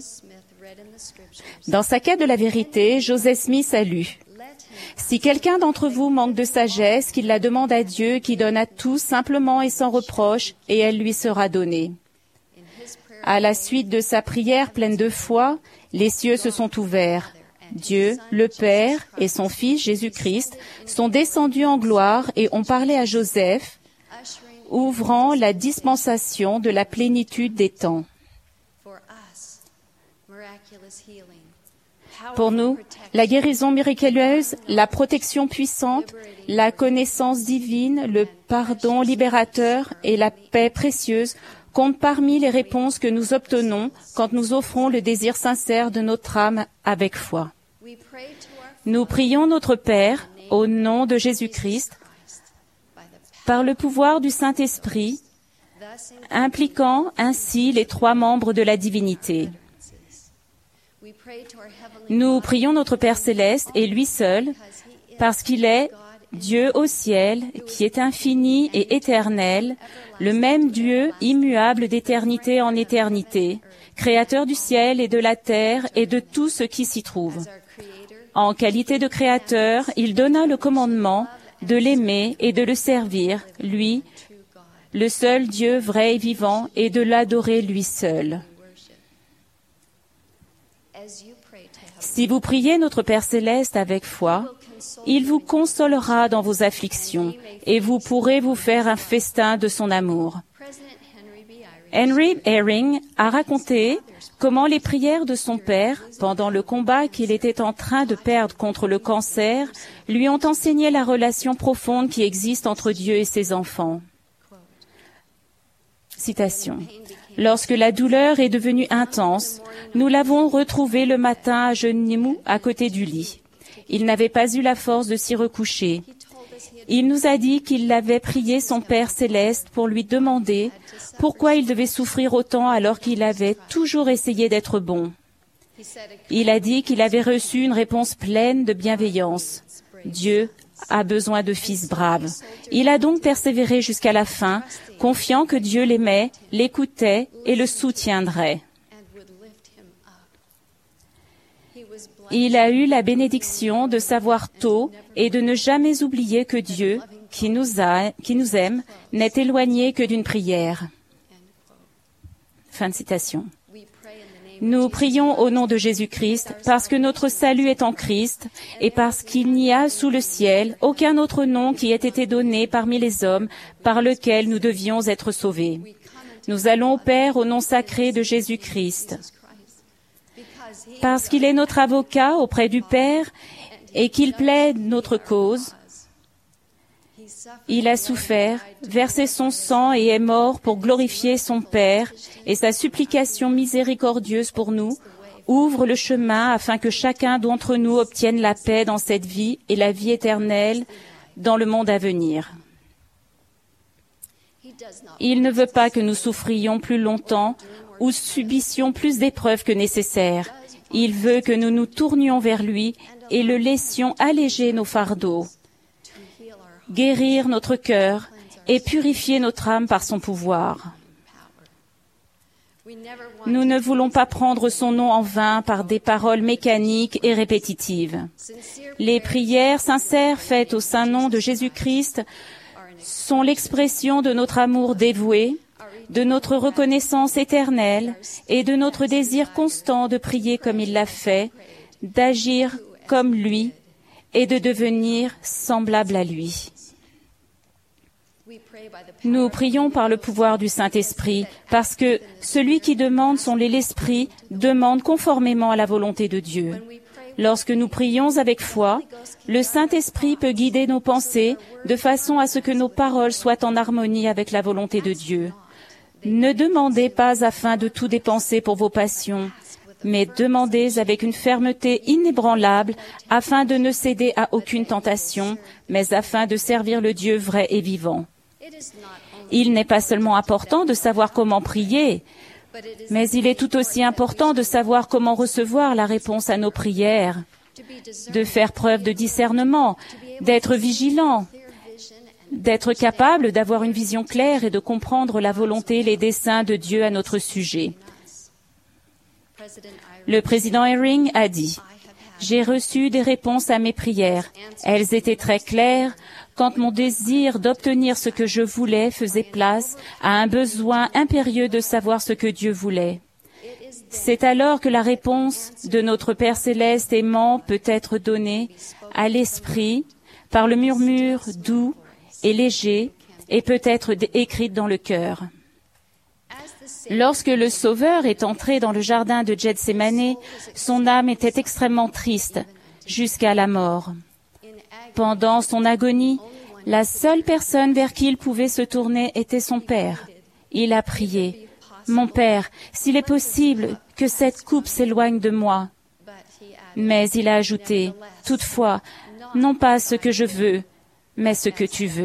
dans sa quête de la vérité, Joseph Smith a lu « Si quelqu'un d'entre vous manque de sagesse, qu'il la demande à Dieu, qui donne à tous simplement et sans reproche, et elle lui sera donnée. » À la suite de sa prière pleine de foi, les cieux se sont ouverts. Dieu, le Père et son Fils Jésus-Christ sont descendus en gloire et ont parlé à Joseph, ouvrant la dispensation de la plénitude des temps. Pour nous, la guérison miraculeuse, la protection puissante, la connaissance divine, le pardon libérateur et la paix précieuse comptent parmi les réponses que nous obtenons quand nous offrons le désir sincère de notre âme avec foi. Nous prions notre Père au nom de Jésus-Christ par le pouvoir du Saint-Esprit, impliquant ainsi les trois membres de la divinité. Nous prions notre Père céleste et lui seul, parce qu'il est Dieu au ciel, qui est infini et éternel, le même Dieu immuable d'éternité en éternité, créateur du ciel et de la terre et de tout ce qui s'y trouve. En qualité de créateur, il donna le commandement de l'aimer et de le servir, lui, le seul Dieu vrai et vivant, et de l'adorer lui seul. Si vous priez notre Père céleste avec foi, il vous consolera dans vos afflictions et vous pourrez vous faire un festin de son amour. Henry Eyring a raconté comment les prières de son père, pendant le combat qu'il était en train de perdre contre le cancer, lui ont enseigné la relation profonde qui existe entre Dieu et ses enfants. Citation. Lorsque la douleur est devenue intense, nous l'avons retrouvé le matin à genoux à côté du lit. Il n'avait pas eu la force de s'y recoucher. Il nous a dit qu'il avait prié son Père céleste pour lui demander pourquoi il devait souffrir autant alors qu'il avait toujours essayé d'être bon. Il a dit qu'il avait reçu une réponse pleine de bienveillance. Dieu a besoin de fils braves. Il a donc persévéré jusqu'à la fin, confiant que Dieu l'aimait, l'écoutait et le soutiendrait. Il a eu la bénédiction de savoir tôt et de ne jamais oublier que Dieu, qui nous a, qui nous aime, n'est éloigné que d'une prière. Fin de citation. Nous prions au nom de Jésus-Christ parce que notre salut est en Christ et parce qu'il n'y a sous le ciel aucun autre nom qui ait été donné parmi les hommes par lequel nous devions être sauvés. Nous allons au Père au nom sacré de Jésus-Christ. Parce qu'il est notre avocat auprès du Père et qu'il plaide notre cause, il a souffert, versé son sang et est mort pour glorifier son Père, et sa supplication miséricordieuse pour nous ouvre le chemin afin que chacun d'entre nous obtienne la paix dans cette vie et la vie éternelle dans le monde à venir. Il ne veut pas que nous souffrions plus longtemps ou subissions plus d'épreuves que nécessaire. Il veut que nous nous tournions vers lui et le laissions alléger nos fardeaux, guérir notre cœur et purifier notre âme par son pouvoir. Nous ne voulons pas prendre son nom en vain par des paroles mécaniques et répétitives. Les prières sincères faites au saint nom de Jésus-Christ sont l'expression de notre amour dévoué, de notre reconnaissance éternelle et de notre désir constant de prier comme il l'a fait, d'agir comme lui et de devenir semblable à lui. Nous prions par le pouvoir du Saint-Esprit, parce que celui qui demande son l'Esprit demande conformément à la volonté de Dieu. Lorsque nous prions avec foi, le Saint-Esprit peut guider nos pensées de façon à ce que nos paroles soient en harmonie avec la volonté de Dieu. Ne demandez pas afin de tout dépenser pour vos passions, mais demandez avec une fermeté inébranlable afin de ne céder à aucune tentation, mais afin de servir le Dieu vrai et vivant. Il n'est pas seulement important de savoir comment prier, Mais il est tout aussi important de savoir comment recevoir la réponse à nos prières, de faire preuve de discernement, d'être vigilant, d'être capable d'avoir une vision claire et de comprendre la volonté et les desseins de Dieu à notre sujet. Le président Eyring a dit « J'ai reçu des réponses à mes prières. Elles étaient très claires quand mon désir d'obtenir ce que je voulais faisait place à un besoin impérieux de savoir ce que Dieu voulait. C'est alors que la réponse de notre Père céleste aimant peut être donnée à l'esprit par le murmure doux et léger et peut être écrite dans le cœur. Lorsque le Sauveur est entré dans le jardin de Gethsémani, son âme était extrêmement triste jusqu'à la mort. Pendant son agonie, la seule personne vers qui il pouvait se tourner était son Père. Il a prié « Mon Père, s'il est possible que cette coupe s'éloigne de moi. » Mais il a ajouté « Toutefois, non pas ce que je veux, mais ce que tu veux. »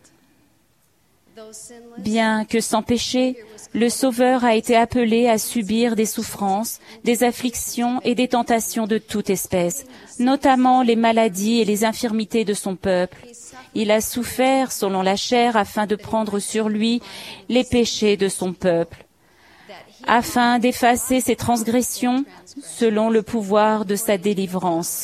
Bien que sans péché, le Sauveur a été appelé à subir des souffrances, des afflictions et des tentations de toute espèce, notamment les maladies et les infirmités de son peuple. Il a souffert selon la chair afin de prendre sur lui les péchés de son peuple, afin d'effacer ses transgressions selon le pouvoir de sa délivrance.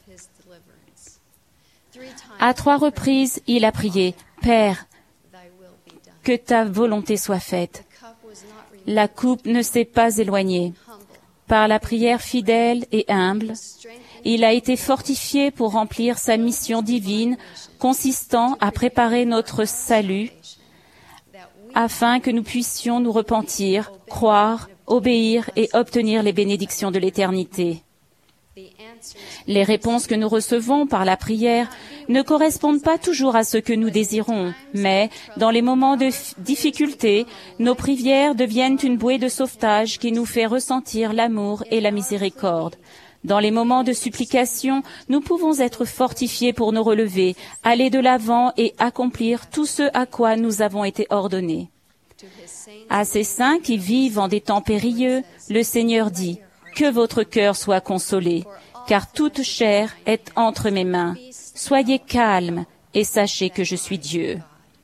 À trois reprises, il a prié « Père, que ta volonté soit faite. » La coupe ne s'est pas éloignée. Par la prière fidèle et humble, il a été fortifié pour remplir sa mission divine consistant à préparer notre salut afin que nous puissions nous repentir, croire, obéir et obtenir les bénédictions de l'éternité. Les réponses que nous recevons par la prière ne correspondent pas toujours à ce que nous désirons, mais dans les moments de difficulté, nos prières deviennent une bouée de sauvetage qui nous fait ressentir l'amour et la miséricorde. Dans les moments de supplication, nous pouvons être fortifiés pour nous relever, aller de l'avant et accomplir tout ce à quoi nous avons été ordonnés. À ces saints qui vivent en des temps périlleux, le Seigneur dit « Que votre cœur soit consolé, car toute chair est entre mes mains. Soyez calmes et sachez que je suis Dieu. »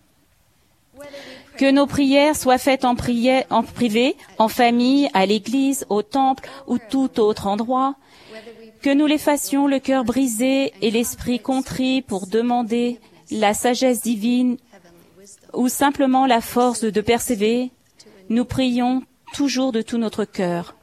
Que nos prières soient faites en, prière, en privé, en famille, à l'église, au temple ou tout autre endroit, que nous les fassions le cœur brisé et l'esprit contrit pour demander la sagesse divine ou simplement la force de persévérer, nous prions toujours de tout notre cœur.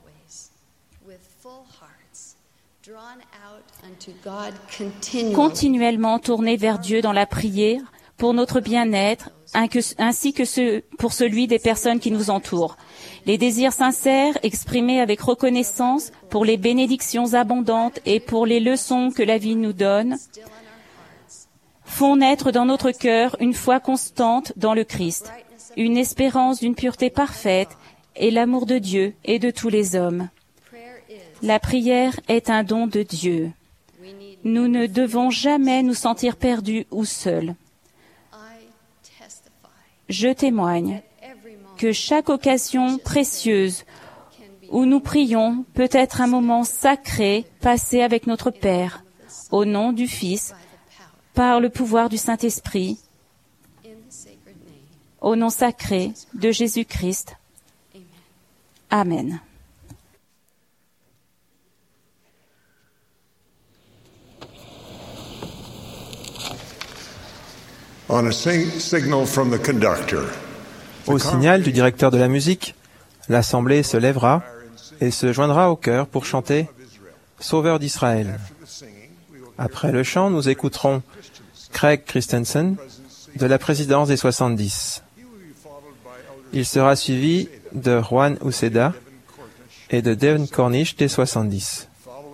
Continuellement tournés vers Dieu dans la prière pour notre bien-être, ainsi que ce, pour celui des personnes qui nous entourent. Les désirs sincères exprimés avec reconnaissance pour les bénédictions abondantes et pour les leçons que la vie nous donne font naître dans notre cœur une foi constante dans le Christ, une espérance d'une pureté parfaite et l'amour de Dieu et de tous les hommes. La prière est un don de Dieu. Nous ne devons jamais nous sentir perdus ou seuls. Je témoigne que chaque occasion précieuse où nous prions peut être un moment sacré passé avec notre Père, au nom du Fils, par le pouvoir du Saint-Esprit, au nom sacré de Jésus-Christ. Amen. On a signal from the conductor. Au signal du directeur de la musique, l'assemblée se lèvera et se joindra au chœur pour chanter « Sauveur d'Israël ». Après le chant, nous écouterons Craig Christensen de la présidence des soixante-dix. Il sera suivi de Juan Uceda et de Devin Cornish des soixante-dix.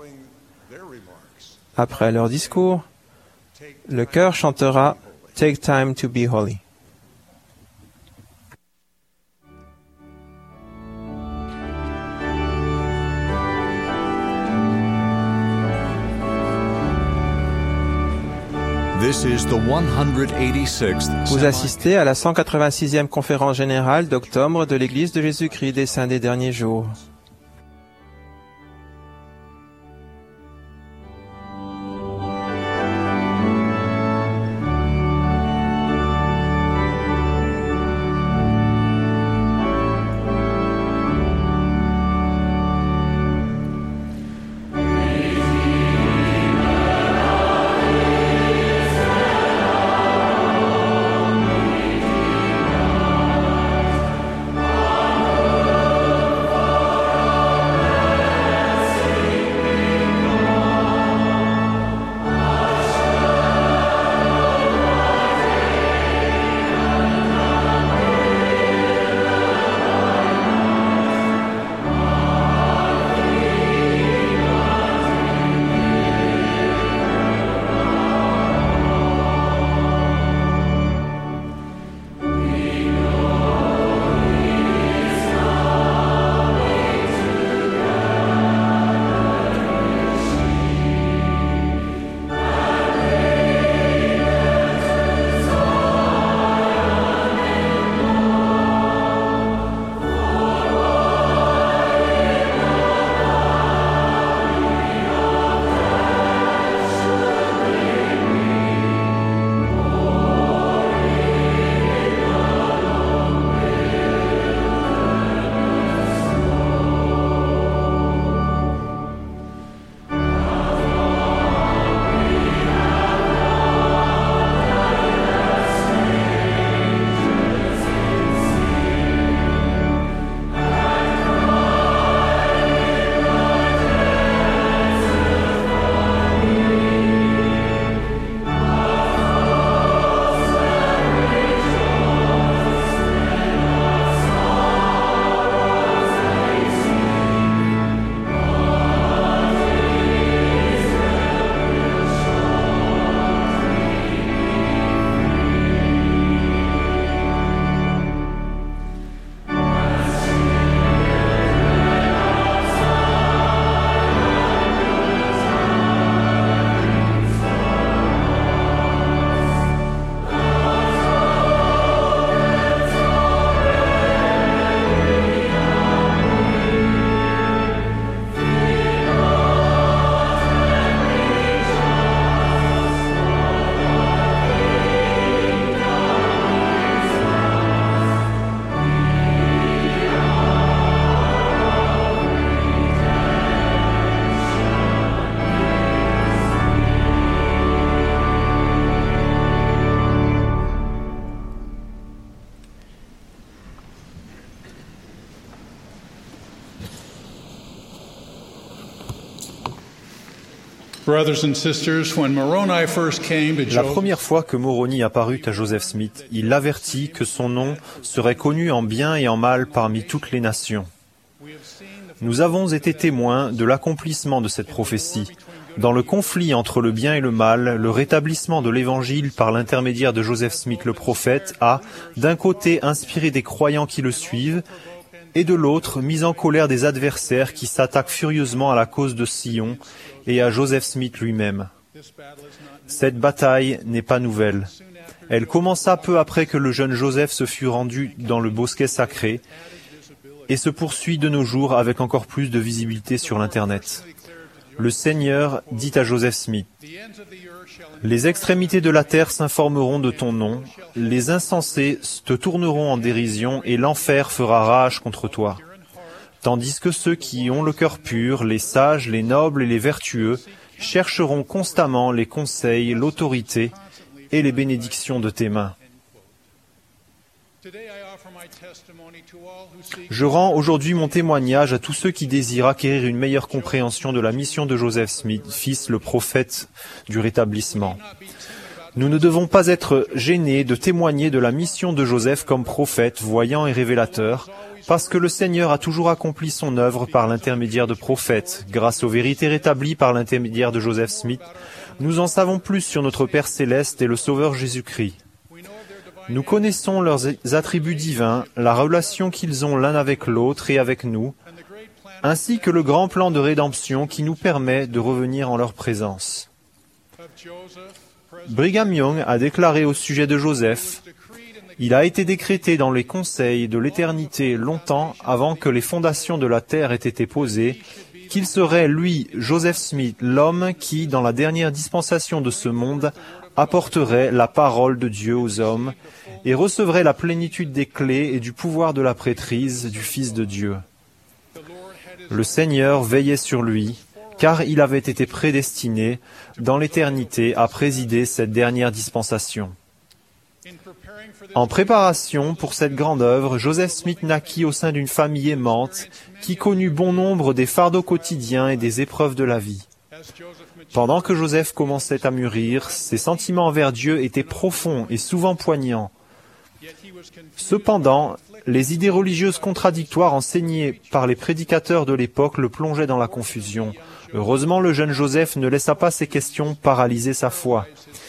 Après leur discours, le chœur chantera « Take time to be holy ». This is the one hundred eighty-sixth Vous assistez à la cent quatre-vingt-sixième conférence générale d'octobre de l'Église de Jésus-Christ des Saints des Derniers Jours. La première fois que Moroni apparut à Joseph Smith, il l'avertit que son nom serait connu en bien et en mal parmi toutes les nations. Nous avons été témoins de l'accomplissement de cette prophétie. Dans le conflit entre le bien et le mal, le rétablissement de l'Évangile par l'intermédiaire de Joseph Smith le prophète a, d'un côté, inspiré des croyants qui le suivent, et de l'autre, mis en colère des adversaires qui s'attaquent furieusement à la cause de Sion et à Joseph Smith lui-même. Cette bataille n'est pas nouvelle. Elle commença peu après que le jeune Joseph se fut rendu dans le bosquet sacré et se poursuit de nos jours avec encore plus de visibilité sur l'Internet. Le Seigneur dit à Joseph Smith, « Les extrémités de la terre s'informeront de ton nom, les insensés te tourneront en dérision et l'enfer fera rage contre toi. Tandis que ceux qui ont le cœur pur, les sages, les nobles et les vertueux, chercheront constamment les conseils, l'autorité et les bénédictions de tes mains. » Je rends aujourd'hui mon témoignage à tous ceux qui désirent acquérir une meilleure compréhension de la mission de Joseph Smith, fils le prophète du rétablissement. Nous ne devons pas être gênés de témoigner de la mission de Joseph comme prophète, voyant et révélateur, parce que le Seigneur a toujours accompli son œuvre par l'intermédiaire de prophètes. Grâce aux vérités rétablies par l'intermédiaire de Joseph Smith, nous en savons plus sur notre Père céleste et le Sauveur Jésus-Christ. Nous connaissons leurs attributs divins, la relation qu'ils ont l'un avec l'autre et avec nous, ainsi que le grand plan de rédemption qui nous permet de revenir en leur présence. Brigham Young a déclaré au sujet de Joseph: « Il a été décrété dans les conseils de l'éternité longtemps avant que les fondations de la terre aient été posées, qu'il serait, lui, Joseph Smith, l'homme qui, dans la dernière dispensation de ce monde, apporterait la parole de Dieu aux hommes et recevrait la plénitude des clés et du pouvoir de la prêtrise du Fils de Dieu. Le Seigneur veillait sur lui, car il avait été prédestiné dans l'éternité à présider cette dernière dispensation. » En préparation pour cette grande œuvre, Joseph Smith naquit au sein d'une famille aimante qui connut bon nombre des fardeaux quotidiens et des épreuves de la vie. Pendant que Joseph commençait à mûrir, ses sentiments envers Dieu étaient profonds et souvent poignants. Cependant, les idées religieuses contradictoires enseignées par les prédicateurs de l'époque le plongeaient dans la confusion. Heureusement, le jeune Joseph ne laissa pas ces questions paralyser sa foi.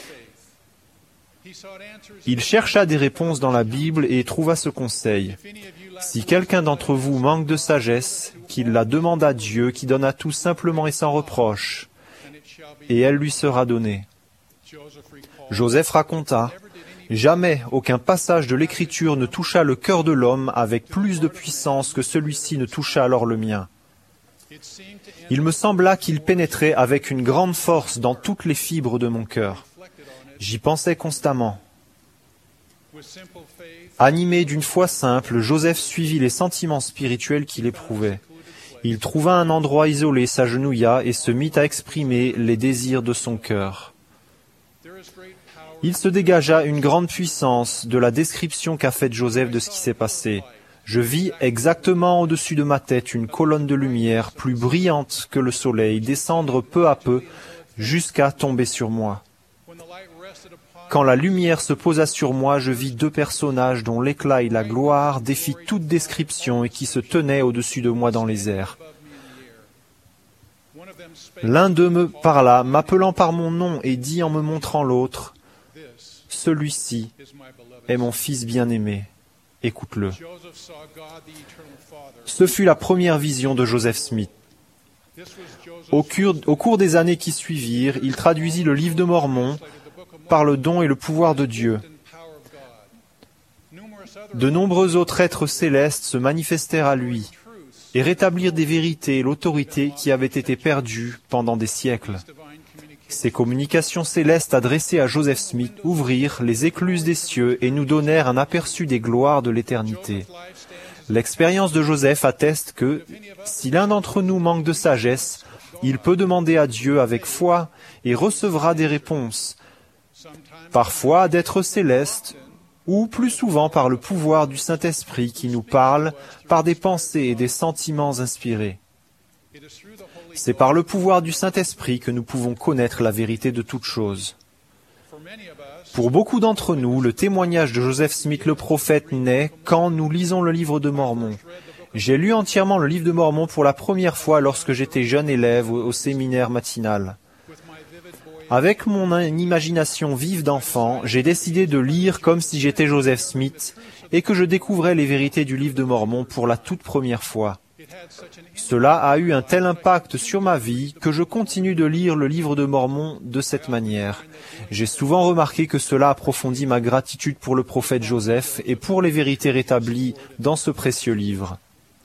Il chercha des réponses dans la Bible et trouva ce conseil. Si quelqu'un d'entre vous manque de sagesse, qu'il la demande à Dieu, qui donne à tous simplement et sans reproche, et elle lui sera donnée. Joseph raconta: « Jamais aucun passage de l'Écriture ne toucha le cœur de l'homme avec plus de puissance que celui-ci ne toucha alors le mien. Il me sembla qu'il pénétrait avec une grande force dans toutes les fibres de mon cœur. J'y pensais constamment. » Animé d'une foi simple, Joseph suivit les sentiments spirituels qu'il éprouvait. Il trouva un endroit isolé, s'agenouilla et se mit à exprimer les désirs de son cœur. Il se dégagea une grande puissance de la description qu'a faite Joseph de ce qui s'est passé. Je vis exactement au-dessus de ma tête une colonne de lumière plus brillante que le soleil descendre peu à peu jusqu'à tomber sur moi. Quand la lumière se posa sur moi, je vis deux personnages dont l'éclat et la gloire défient toute description et qui se tenaient au-dessus de moi dans les airs. L'un d'eux me parla, m'appelant par mon nom, et dit en me montrant l'autre: « Celui-ci est mon fils bien-aimé, écoute-le. » Ce fut la première vision de Joseph Smith. Au cours, au cours des années qui suivirent, il traduisit le livre de Mormon par le don et le pouvoir de Dieu. De nombreux autres êtres célestes se manifestèrent à lui et rétablirent des vérités et l'autorité qui avaient été perdues pendant des siècles. Ces communications célestes adressées à Joseph Smith ouvrirent les écluses des cieux et nous donnèrent un aperçu des gloires de l'éternité. L'expérience de Joseph atteste que, si l'un d'entre nous manque de sagesse, il peut demander à Dieu avec foi et recevra des réponses, parfois d'êtres célestes, ou plus souvent par le pouvoir du Saint-Esprit qui nous parle par des pensées et des sentiments inspirés. C'est par le pouvoir du Saint-Esprit que nous pouvons connaître la vérité de toutes choses. Pour beaucoup d'entre nous, le témoignage de Joseph Smith le prophète naît quand nous lisons le livre de Mormon. J'ai lu entièrement le livre de Mormon pour la première fois lorsque j'étais jeune élève au, au séminaire matinal. Avec mon imagination vive d'enfant, j'ai décidé de lire comme si j'étais Joseph Smith et que je découvrais les vérités du livre de Mormon pour la toute première fois. Cela a eu un tel impact sur ma vie que je continue de lire le livre de Mormon de cette manière. J'ai souvent remarqué que cela approfondit ma gratitude pour le prophète Joseph et pour les vérités rétablies dans ce précieux livre.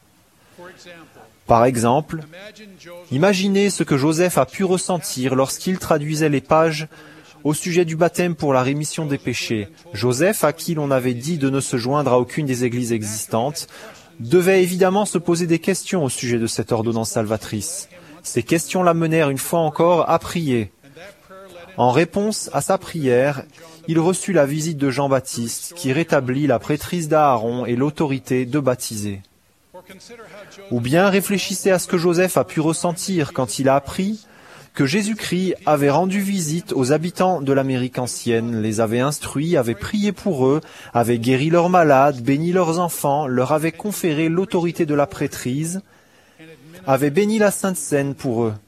Par exemple, imaginez ce que Joseph a pu ressentir lorsqu'il traduisait les pages au sujet du baptême pour la rémission des péchés. Joseph, à qui l'on avait dit de ne se joindre à aucune des églises existantes, devait évidemment se poser des questions au sujet de cette ordonnance salvatrice. Ces questions l'amenèrent une fois encore à prier. En réponse à sa prière, il reçut la visite de Jean-Baptiste, qui rétablit la prêtrise d'Aaron et l'autorité de baptiser. Ou bien réfléchissez à ce que Joseph a pu ressentir quand il a appris que Jésus-Christ avait rendu visite aux habitants de l'Amérique ancienne, les avait instruits, avait prié pour eux, avait guéri leurs malades, béni leurs enfants, leur avait conféré l'autorité de la prêtrise, avait béni la Sainte Seine pour eux.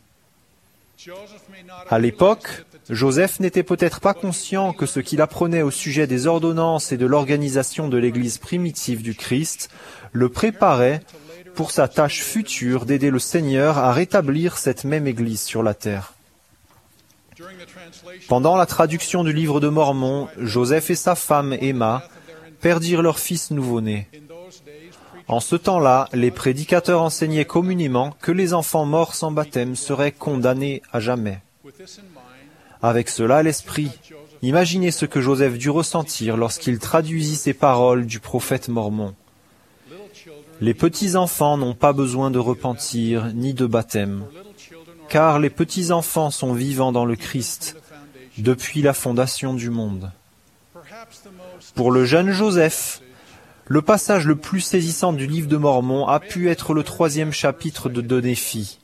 À l'époque, Joseph n'était peut-être pas conscient que ce qu'il apprenait au sujet des ordonnances et de l'organisation de l'Église primitive du Christ le préparait pour sa tâche future d'aider le Seigneur à rétablir cette même Église sur la terre. Pendant la traduction du livre de Mormon, Joseph et sa femme Emma perdirent leur fils nouveau-né. En ce temps-là, les prédicateurs enseignaient communément que les enfants morts sans baptême seraient condamnés à jamais. Avec cela à l'esprit, imaginez ce que Joseph dut ressentir lorsqu'il traduisit ces paroles du prophète Mormon. Les petits-enfants n'ont pas besoin de repentir ni de baptême, car les petits-enfants sont vivants dans le Christ depuis la fondation du monde. Pour le jeune Joseph, le passage le plus saisissant du livre de Mormon a pu être le troisième chapitre de De Néphi.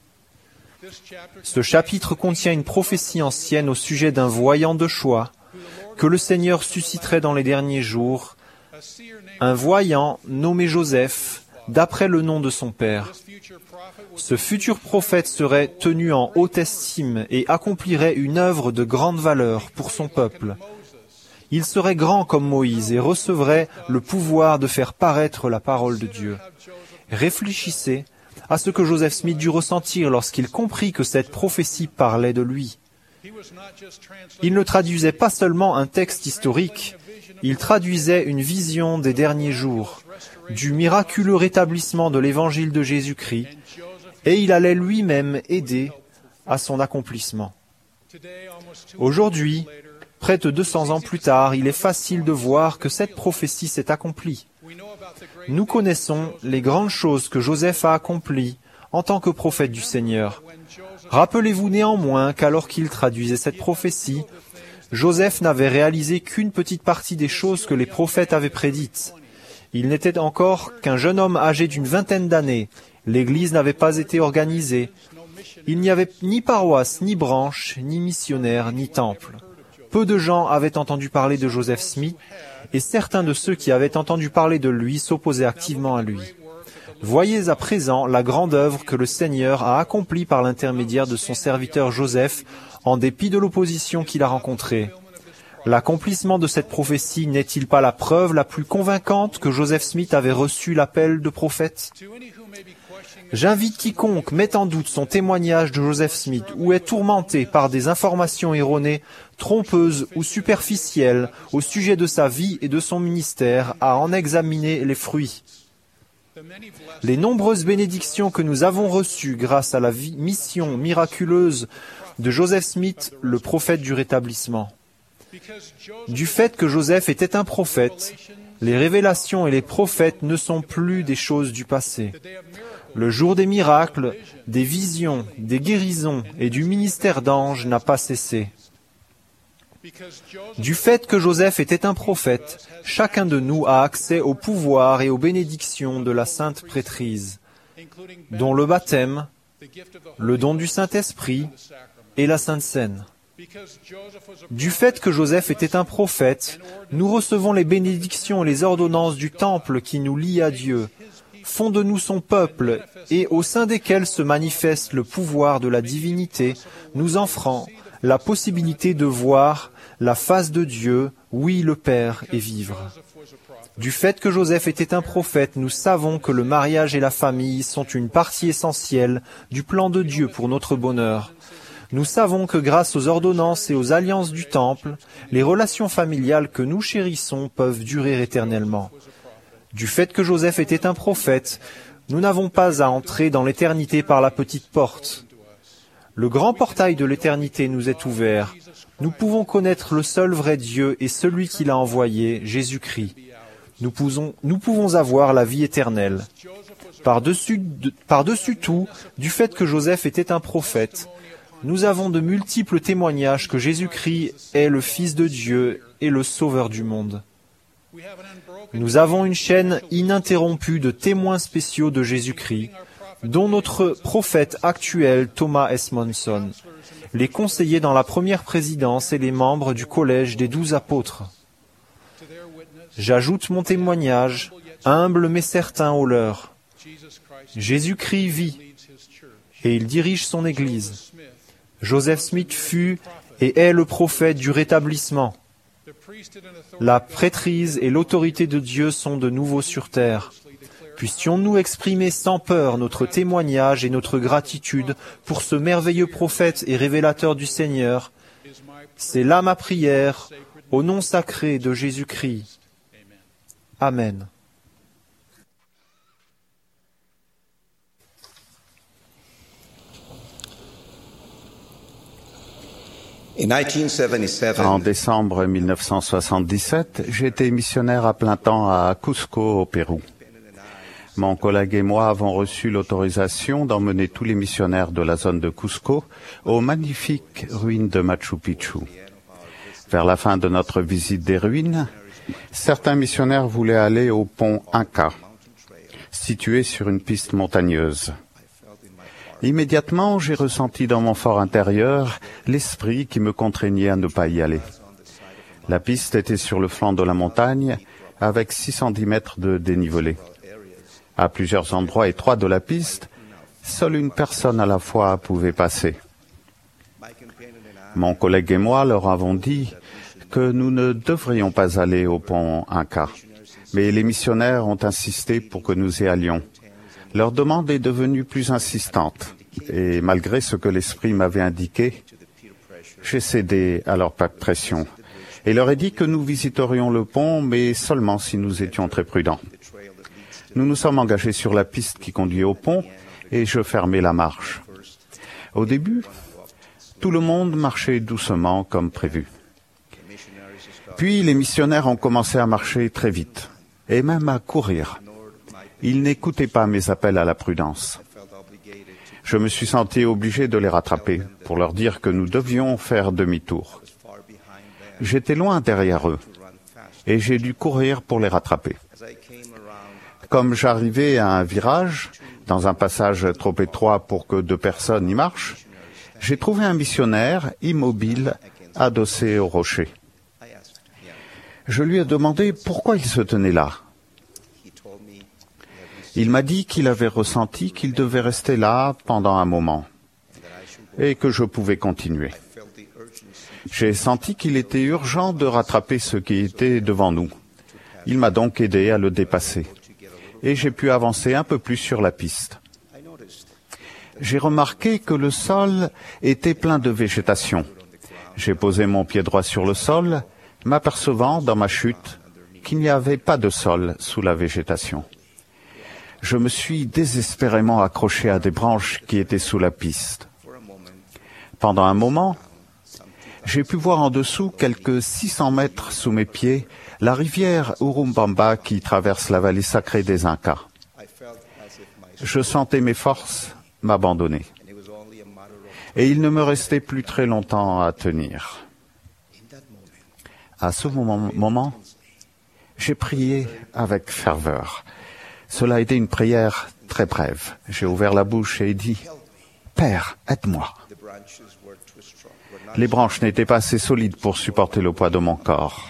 Ce chapitre contient une prophétie ancienne au sujet d'un voyant de choix que le Seigneur susciterait dans les derniers jours, un voyant nommé Joseph, d'après le nom de son père. Ce futur prophète serait tenu en haute estime et accomplirait une œuvre de grande valeur pour son peuple. Il serait grand comme Moïse et recevrait le pouvoir de faire paraître la parole de Dieu. Réfléchissez à ce que Joseph Smith dut ressentir lorsqu'il comprit que cette prophétie parlait de lui. Il ne traduisait pas seulement un texte historique, il traduisait une vision des derniers jours, du miraculeux rétablissement de l'évangile de Jésus-Christ, et il allait lui-même aider à son accomplissement. Aujourd'hui, près de deux cents ans plus tard, il est facile de voir que cette prophétie s'est accomplie. Nous connaissons les grandes choses que Joseph a accomplies en tant que prophète du Seigneur. Rappelez-vous néanmoins qu'alors qu'il traduisait cette prophétie, Joseph n'avait réalisé qu'une petite partie des choses que les prophètes avaient prédites. Il n'était encore qu'un jeune homme âgé d'une vingtaine d'années. L'Église n'avait pas été organisée. Il n'y avait ni paroisse, ni branche, ni missionnaire, ni temple. Peu de gens avaient entendu parler de Joseph Smith, et certains de ceux qui avaient entendu parler de lui s'opposaient activement à lui. Voyez à présent la grande œuvre que le Seigneur a accomplie par l'intermédiaire de son serviteur Joseph, en dépit de l'opposition qu'il a rencontrée. L'accomplissement de cette prophétie n'est-il pas la preuve la plus convaincante que Joseph Smith avait reçu l'appel de prophète? J'invite quiconque met en doute son témoignage de Joseph Smith ou est tourmenté par des informations erronées, trompeuses ou superficielles au sujet de sa vie et de son ministère à en examiner les fruits. Les nombreuses bénédictions que nous avons reçues grâce à la vie, mission miraculeuse de Joseph Smith, le prophète du rétablissement. Du fait que Joseph était un prophète, les révélations et les prophètes ne sont plus des choses du passé. Le jour des miracles, des visions, des guérisons et du ministère d'anges n'a pas cessé. Du fait que Joseph était un prophète, chacun de nous a accès au pouvoir et aux bénédictions de la sainte prêtrise, dont le baptême, le don du Saint-Esprit et la Sainte Seine. Du fait que Joseph était un prophète, nous recevons les bénédictions et les ordonnances du temple qui nous lient à Dieu, font de nous son peuple, et au sein desquels se manifeste le pouvoir de la divinité, nous offrant la possibilité de voir la face de Dieu, oui le Père, et vivre. Du fait que Joseph était un prophète, nous savons que le mariage et la famille sont une partie essentielle du plan de Dieu pour notre bonheur. Nous savons que grâce aux ordonnances et aux alliances du temple, les relations familiales que nous chérissons peuvent durer éternellement. Du fait que Joseph était un prophète, nous n'avons pas à entrer dans l'éternité par la petite porte. Le grand portail de l'éternité nous est ouvert. Nous pouvons connaître le seul vrai Dieu et celui qui l'a envoyé, Jésus-Christ. Nous pouvons, nous pouvons avoir la vie éternelle. Par-dessus, de, par-dessus tout, du fait que Joseph était un prophète, nous avons de multiples témoignages que Jésus-Christ est le Fils de Dieu et le Sauveur du monde. Nous avons une chaîne ininterrompue de témoins spéciaux de Jésus-Christ, dont notre prophète actuel Thomas S. Monson, les conseillers dans la première présidence et les membres du collège des douze apôtres. J'ajoute mon témoignage, humble mais certain au leur. Jésus-Christ vit, et il dirige son Église. Joseph Smith fut et est le prophète du rétablissement. La prêtrise et l'autorité de Dieu sont de nouveau sur terre. Puissions-nous exprimer sans peur notre témoignage et notre gratitude pour ce merveilleux prophète et révélateur du Seigneur, C'est là ma prière, au nom sacré de Jésus-Christ. Amen. En décembre mille neuf cent soixante-dix-sept, j'étais missionnaire à plein temps à Cusco, au Pérou. Mon collègue et moi avons reçu l'autorisation d'emmener tous les missionnaires de la zone de Cusco aux magnifiques ruines de Machu Picchu. Vers la fin de notre visite des ruines, certains missionnaires voulaient aller au pont Inca, situé sur une piste montagneuse. Immédiatement, j'ai ressenti dans mon fort intérieur l'esprit qui me contraignait à ne pas y aller. La piste était sur le flanc de la montagne, avec six cent dix mètres de dénivelé. À plusieurs endroits étroits de la piste, seule une personne à la fois pouvait passer. Mon collègue et moi leur avons dit que nous ne devrions pas aller au pont Inca, mais les missionnaires ont insisté pour que nous y allions. Leur demande est devenue plus insistante, et malgré ce que l'Esprit m'avait indiqué, j'ai cédé à leur pression, et leur ai dit que nous visiterions le pont, mais seulement si nous étions très prudents. Nous nous sommes engagés sur la piste qui conduit au pont, et je fermai la marche. Au début, tout le monde marchait doucement comme prévu. Puis les missionnaires ont commencé à marcher très vite, et même à courir. Ils n'écoutaient pas mes appels à la prudence. Je me suis senti obligé de les rattraper pour leur dire que nous devions faire demi-tour. J'étais loin derrière eux et j'ai dû courir pour les rattraper. Comme j'arrivais à un virage, dans un passage trop étroit pour que deux personnes y marchent, j'ai trouvé un missionnaire immobile adossé au rocher. Je lui ai demandé pourquoi il se tenait là. Il m'a dit qu'il avait ressenti qu'il devait rester là pendant un moment et que je pouvais continuer. J'ai senti qu'il était urgent de rattraper ce qui était devant nous. Il m'a donc aidé à le dépasser et j'ai pu avancer un peu plus sur la piste. J'ai remarqué que le sol était plein de végétation. J'ai posé mon pied droit sur le sol, m'apercevant dans ma chute qu'il n'y avait pas de sol sous la végétation. Je me suis désespérément accroché à des branches qui étaient sous la piste. Pendant un moment, j'ai pu voir en dessous, quelques six cents mètres sous mes pieds, la rivière Urubamba qui traverse la vallée sacrée des Incas. Je sentais mes forces m'abandonner. Et il ne me restait plus très longtemps à tenir. À ce moment, moment j'ai prié avec ferveur. Cela a été une prière très brève. J'ai ouvert la bouche et dit « Père, aide-moi ». Les branches n'étaient pas assez solides pour supporter le poids de mon corps.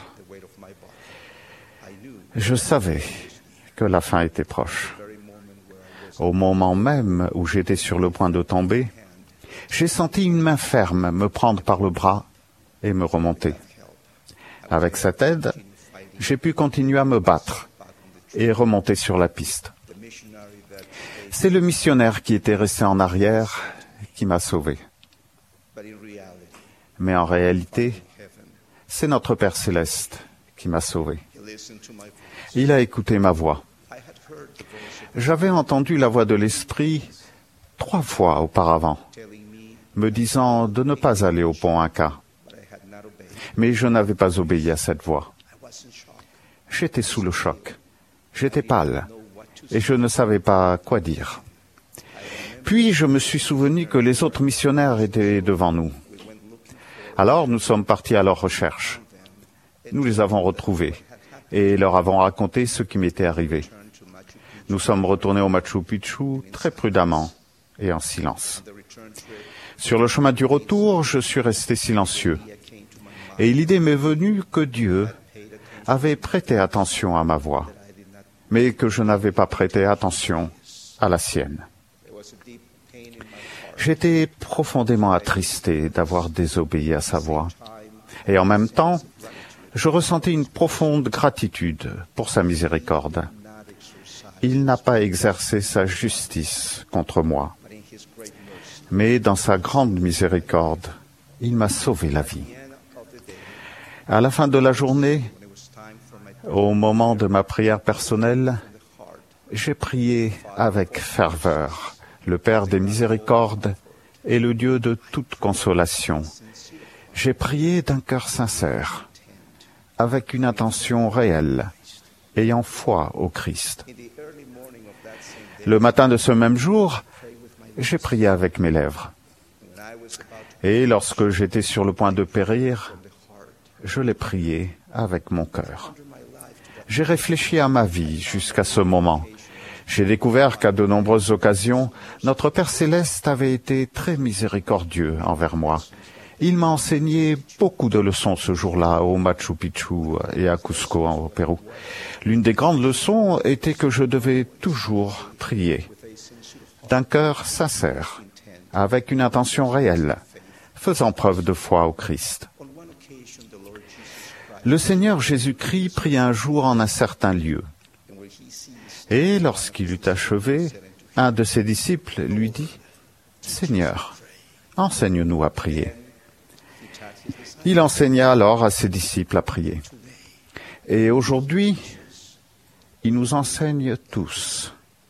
Je savais que la fin était proche. Au moment même où j'étais sur le point de tomber, j'ai senti une main ferme me prendre par le bras et me remonter. Avec cette aide, j'ai pu continuer à me battre et remonter sur la piste. C'est le missionnaire qui était resté en arrière qui m'a sauvé. Mais en réalité, c'est notre Père Céleste qui m'a sauvé. Il a écouté ma voix. J'avais entendu la voix de l'Esprit trois fois auparavant, me disant de ne pas aller au pont Inca. Mais je n'avais pas obéi à cette voix. J'étais sous le choc. J'étais pâle et je ne savais pas quoi dire. Puis je me suis souvenu que les autres missionnaires étaient devant nous. Alors nous sommes partis à leur recherche. Nous les avons retrouvés et leur avons raconté ce qui m'était arrivé. Nous sommes retournés au Machu Picchu très prudemment et en silence. Sur le chemin du retour, je suis resté silencieux. Et l'idée m'est venue que Dieu avait prêté attention à ma voix, mais que je n'avais pas prêté attention à la sienne. J'étais profondément attristé d'avoir désobéi à sa voix. Et en même temps, je ressentais une profonde gratitude pour sa miséricorde. Il n'a pas exercé sa justice contre moi, mais dans sa grande miséricorde, il m'a sauvé la vie. À la fin de la journée, au moment de ma prière personnelle, j'ai prié avec ferveur le Père des miséricordes et le Dieu de toute consolation. J'ai prié d'un cœur sincère, avec une intention réelle, ayant foi au Christ. Le matin de ce même jour, j'ai prié avec mes lèvres. Et lorsque j'étais sur le point de périr, je l'ai prié avec mon cœur. J'ai réfléchi à ma vie jusqu'à ce moment. J'ai découvert qu'à de nombreuses occasions, notre Père Céleste avait été très miséricordieux envers moi. Il m'a enseigné beaucoup de leçons ce jour-là au Machu Picchu et à Cusco au Pérou. L'une des grandes leçons était que je devais toujours prier, d'un cœur sincère, avec une intention réelle, faisant preuve de foi au Christ. Le Seigneur Jésus-Christ prit un jour en un certain lieu. Et lorsqu'il eut achevé, un de ses disciples lui dit « Seigneur, enseigne-nous à prier. » Il enseigna alors à ses disciples à prier. Et aujourd'hui, il nous enseigne tous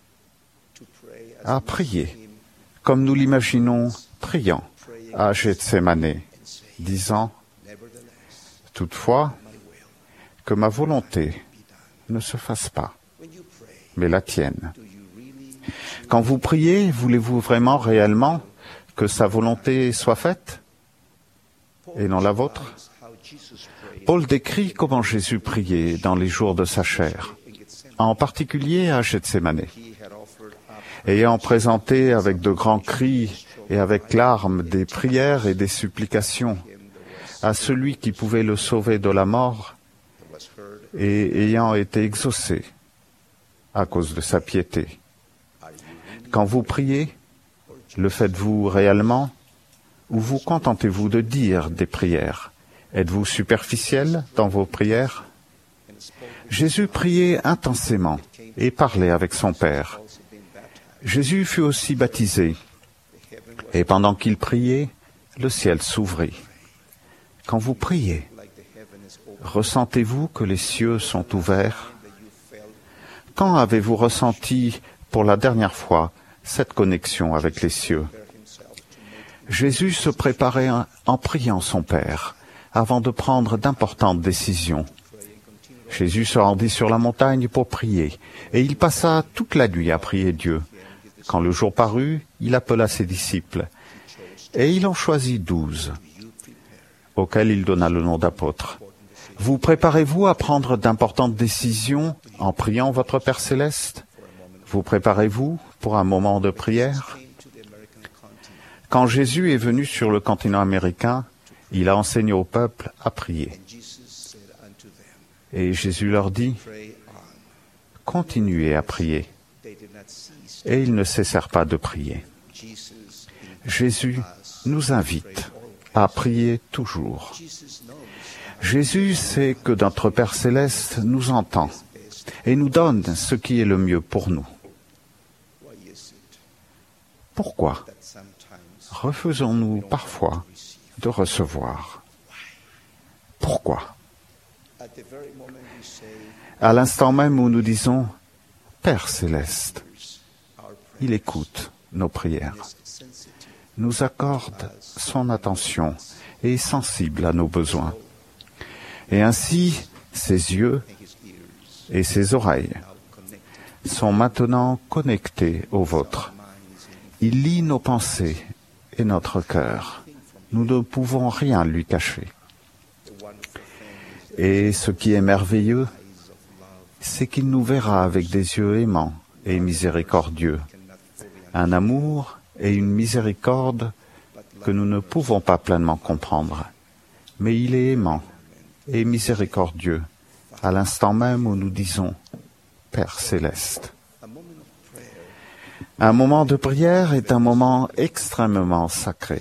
à prier, comme nous l'imaginons priant à Gethsémane, disant « Toutefois, que ma volonté ne se fasse pas, mais la tienne. » Quand vous priez, voulez-vous vraiment, réellement, que sa volonté soit faite et non la vôtre? Paul décrit comment Jésus priait dans les jours de sa chair, en particulier à Gethsémane. Ayant présenté avec de grands cris et avec larmes des prières et des supplications à celui qui pouvait le sauver de la mort, et ayant été exaucé à cause de sa piété. Quand vous priez, le faites-vous réellement ou vous contentez-vous de dire des prières? Êtes-vous superficiel dans vos prières? Jésus priait intensément et parlait avec son Père. Jésus fut aussi baptisé, et pendant qu'il priait, le ciel s'ouvrit. Quand vous priez, ressentez-vous que les cieux sont ouverts? Quand avez-vous ressenti pour la dernière fois cette connexion avec les cieux? Jésus se préparait en priant son Père avant de prendre d'importantes décisions. Jésus se rendit sur la montagne pour prier, et il passa toute la nuit à prier Dieu. Quand le jour parut, il appela ses disciples, et il en choisit douze, auxquels il donna le nom d'apôtres. Vous préparez-vous à prendre d'importantes décisions en priant votre Père Céleste? Vous préparez-vous pour un moment de prière? Quand Jésus est venu sur le continent américain, il a enseigné au peuple à prier. Et Jésus leur dit, « Continuez à prier. » Et ils ne cessèrent pas de prier. Jésus nous invite à prier toujours. Jésus sait que notre Père Céleste nous entend et nous donne ce qui est le mieux pour nous. Pourquoi refusons-nous parfois de recevoir? Pourquoi? À l'instant même où nous disons « Père Céleste », il écoute nos prières, nous accorde son attention et est sensible à nos besoins. Et ainsi, ses yeux et ses oreilles sont maintenant connectés aux vôtres. Il lit nos pensées et notre cœur. Nous ne pouvons rien lui cacher. Et ce qui est merveilleux, c'est qu'il nous verra avec des yeux aimants et miséricordieux. Un amour et une miséricorde que nous ne pouvons pas pleinement comprendre. Mais il est aimant et miséricordieux à l'instant même où nous disons « Père Céleste ». Un moment de prière est un moment extrêmement sacré.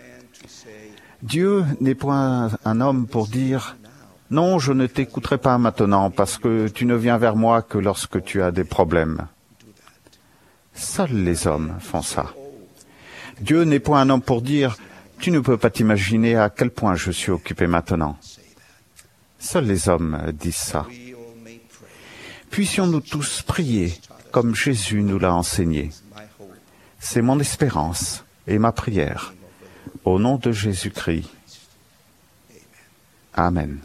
Dieu n'est point un homme pour dire « Non, je ne t'écouterai pas maintenant parce que tu ne viens vers moi que lorsque tu as des problèmes ». Seuls les hommes font ça. Dieu n'est point un homme pour dire « Tu ne peux pas t'imaginer à quel point je suis occupé maintenant ». Seuls les hommes disent ça. Puissions-nous tous prier comme Jésus nous l'a enseigné. C'est mon espérance et ma prière. Au nom de Jésus-Christ. Amen.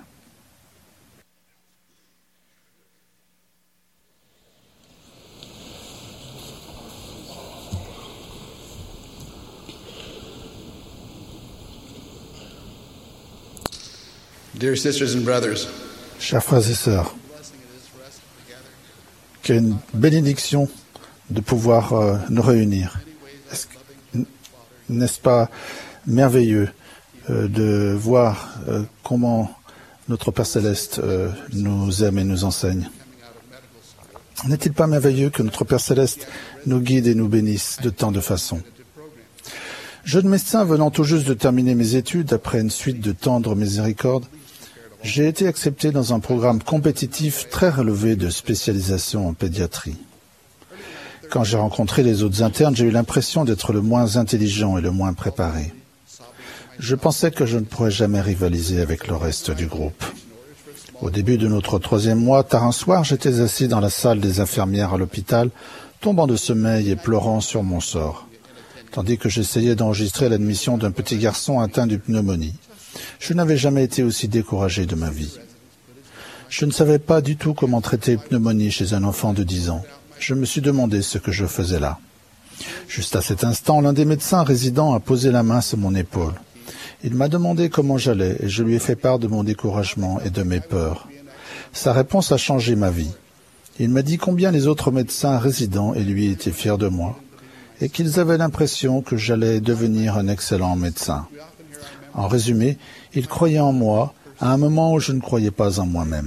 Dear sisters and brothers, chers frères et sœurs, quelle bénédiction de pouvoir euh, nous réunir. Est-ce, n'est-ce pas merveilleux euh, de voir euh, comment notre Père Céleste euh, nous aime et nous enseigne? N'est-il pas merveilleux que notre Père Céleste nous guide et nous bénisse de tant de façons? Jeune médecin venant tout juste de terminer mes études après une suite de tendres miséricordes, j'ai été accepté dans un programme compétitif très relevé de spécialisation en pédiatrie. Quand j'ai rencontré les autres internes, j'ai eu l'impression d'être le moins intelligent et le moins préparé. Je pensais que je ne pourrais jamais rivaliser avec le reste du groupe. Au début de notre troisième mois, tard un soir, j'étais assis dans la salle des infirmières à l'hôpital, tombant de sommeil et pleurant sur mon sort, tandis que j'essayais d'enregistrer l'admission d'un petit garçon atteint de pneumonie. Je n'avais jamais été aussi découragé de ma vie. Je ne savais pas du tout comment traiter une pneumonie chez un enfant de dix ans. Je me suis demandé ce que je faisais là. Juste à cet instant, l'un des médecins résidents a posé la main sur mon épaule. Il m'a demandé comment j'allais et je lui ai fait part de mon découragement et de mes peurs. Sa réponse a changé ma vie. Il m'a dit combien les autres médecins résidents et lui étaient fiers de moi et qu'ils avaient l'impression que j'allais devenir un excellent médecin. En résumé, il croyait en moi à un moment où je ne croyais pas en moi-même.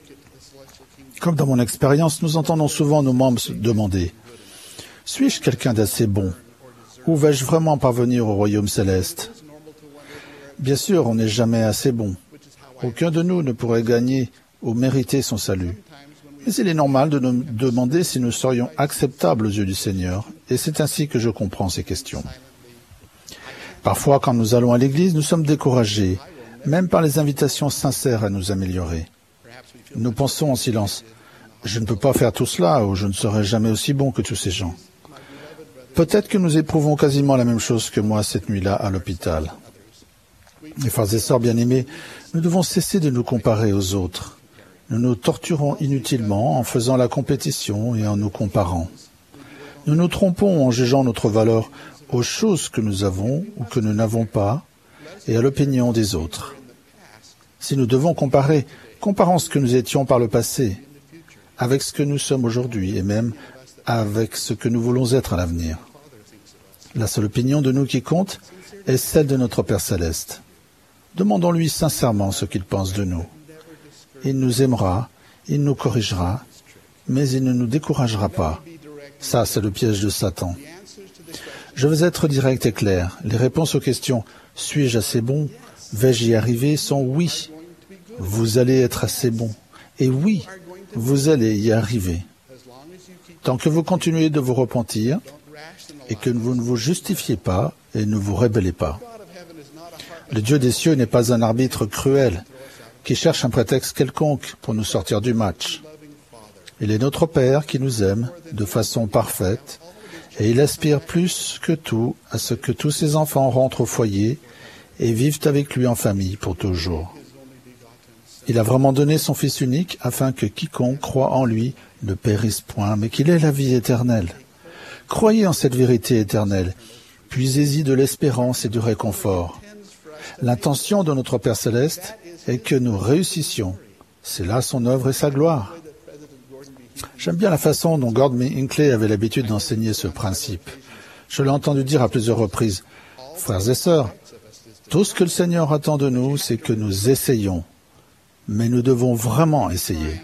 Comme dans mon expérience, nous entendons souvent nos membres se demander « Suis-je quelqu'un d'assez bon? Ou vais-je vraiment parvenir au royaume céleste ?» Bien sûr, on n'est jamais assez bon. Aucun de nous ne pourrait gagner ou mériter son salut. Mais il est normal de nous demander si nous serions acceptables aux yeux du Seigneur, et c'est ainsi que je comprends ces questions. Parfois, quand nous allons à l'église, nous sommes découragés, même par les invitations sincères à nous améliorer. Nous pensons en silence, « Je ne peux pas faire tout cela, ou je ne serai jamais aussi bon que tous ces gens. » Peut-être que nous éprouvons quasiment la même chose que moi cette nuit-là à l'hôpital. Mes frères et sœurs bien-aimés, nous devons cesser de nous comparer aux autres. Nous nous torturons inutilement en faisant la compétition et en nous comparant. Nous nous trompons en jugeant notre valeur aux choses que nous avons ou que nous n'avons pas, et à l'opinion des autres. Si nous devons comparer, comparons ce que nous étions par le passé, avec ce que nous sommes aujourd'hui, et même avec ce que nous voulons être à l'avenir. La seule opinion de nous qui compte est celle de notre Père Céleste. Demandons-lui sincèrement ce qu'il pense de nous. Il nous aimera, il nous corrigera, mais il ne nous découragera pas. Ça, c'est le piège de Satan. Je veux être direct et clair. Les réponses aux questions « Suis-je assez bon? Vais-je y arriver ?» sont oui. Vous allez être assez bon. Et oui, vous allez y arriver. Tant que vous continuez de vous repentir et que vous ne vous justifiez pas et ne vous rébellez pas. Le Dieu des cieux n'est pas un arbitre cruel qui cherche un prétexte quelconque pour nous sortir du match. Il est notre Père qui nous aime de façon parfaite et il aspire plus que tout à ce que tous ses enfants rentrent au foyer et vivent avec lui en famille pour toujours. Il a vraiment donné son Fils unique afin que quiconque croit en lui ne périsse point, mais qu'il ait la vie éternelle. Croyez en cette vérité éternelle, puisez-y de l'espérance et du réconfort. L'intention de notre Père Céleste est que nous réussissions. C'est là son œuvre et sa gloire. J'aime bien la façon dont Gordon Hinckley avait l'habitude d'enseigner ce principe. Je l'ai entendu dire à plusieurs reprises. Frères et sœurs, tout ce que le Seigneur attend de nous, c'est que nous essayions. Mais nous devons vraiment essayer.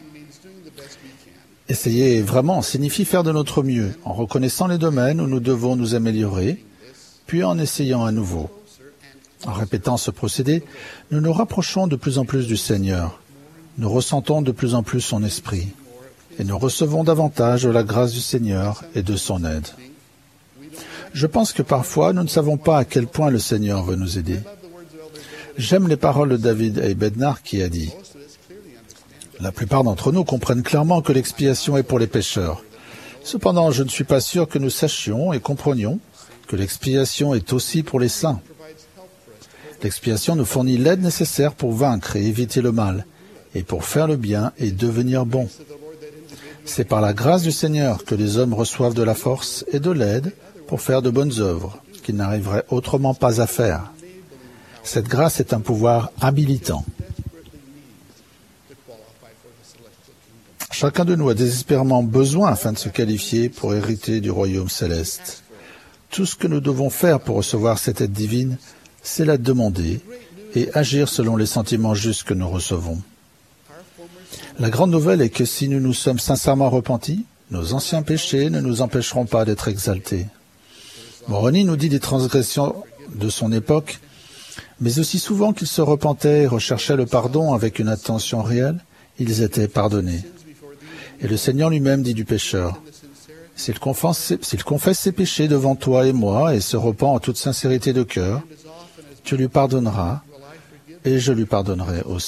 Essayer vraiment signifie faire de notre mieux, en reconnaissant les domaines où nous devons nous améliorer, puis en essayant à nouveau. En répétant ce procédé, nous nous rapprochons de plus en plus du Seigneur. Nous ressentons de plus en plus son esprit. Et nous recevons davantage de la grâce du Seigneur et de son aide. Je pense que parfois, nous ne savons pas à quel point le Seigneur veut nous aider. J'aime les paroles de David Ebednar qui a dit La plupart d'entre nous comprennent clairement que l'expiation est pour les pécheurs. Cependant, je ne suis pas sûr que nous sachions et comprenions que l'expiation est aussi pour les saints. L'expiation nous fournit l'aide nécessaire pour vaincre et éviter le mal, et pour faire le bien et devenir bon. C'est par la grâce du Seigneur que les hommes reçoivent de la force et de l'aide pour faire de bonnes œuvres qu'ils n'arriveraient autrement pas à faire. Cette grâce est un pouvoir habilitant. Chacun de nous a désespérément besoin afin de se qualifier pour hériter du royaume céleste. Tout ce que nous devons faire pour recevoir cette aide divine, c'est la demander et agir selon les sentiments justes que nous recevons. La grande nouvelle est que si nous nous sommes sincèrement repentis, nos anciens péchés ne nous empêcheront pas d'être exaltés. Moroni nous dit des transgressions de son époque, mais aussi souvent qu'ils se repentaient et recherchaient le pardon avec une attention réelle, ils étaient pardonnés. Et le Seigneur lui-même dit du pécheur, « S'il confesse, s'il confesse ses péchés devant toi et moi et se repent en toute sincérité de cœur, tu lui pardonneras et je lui pardonnerai aussi. »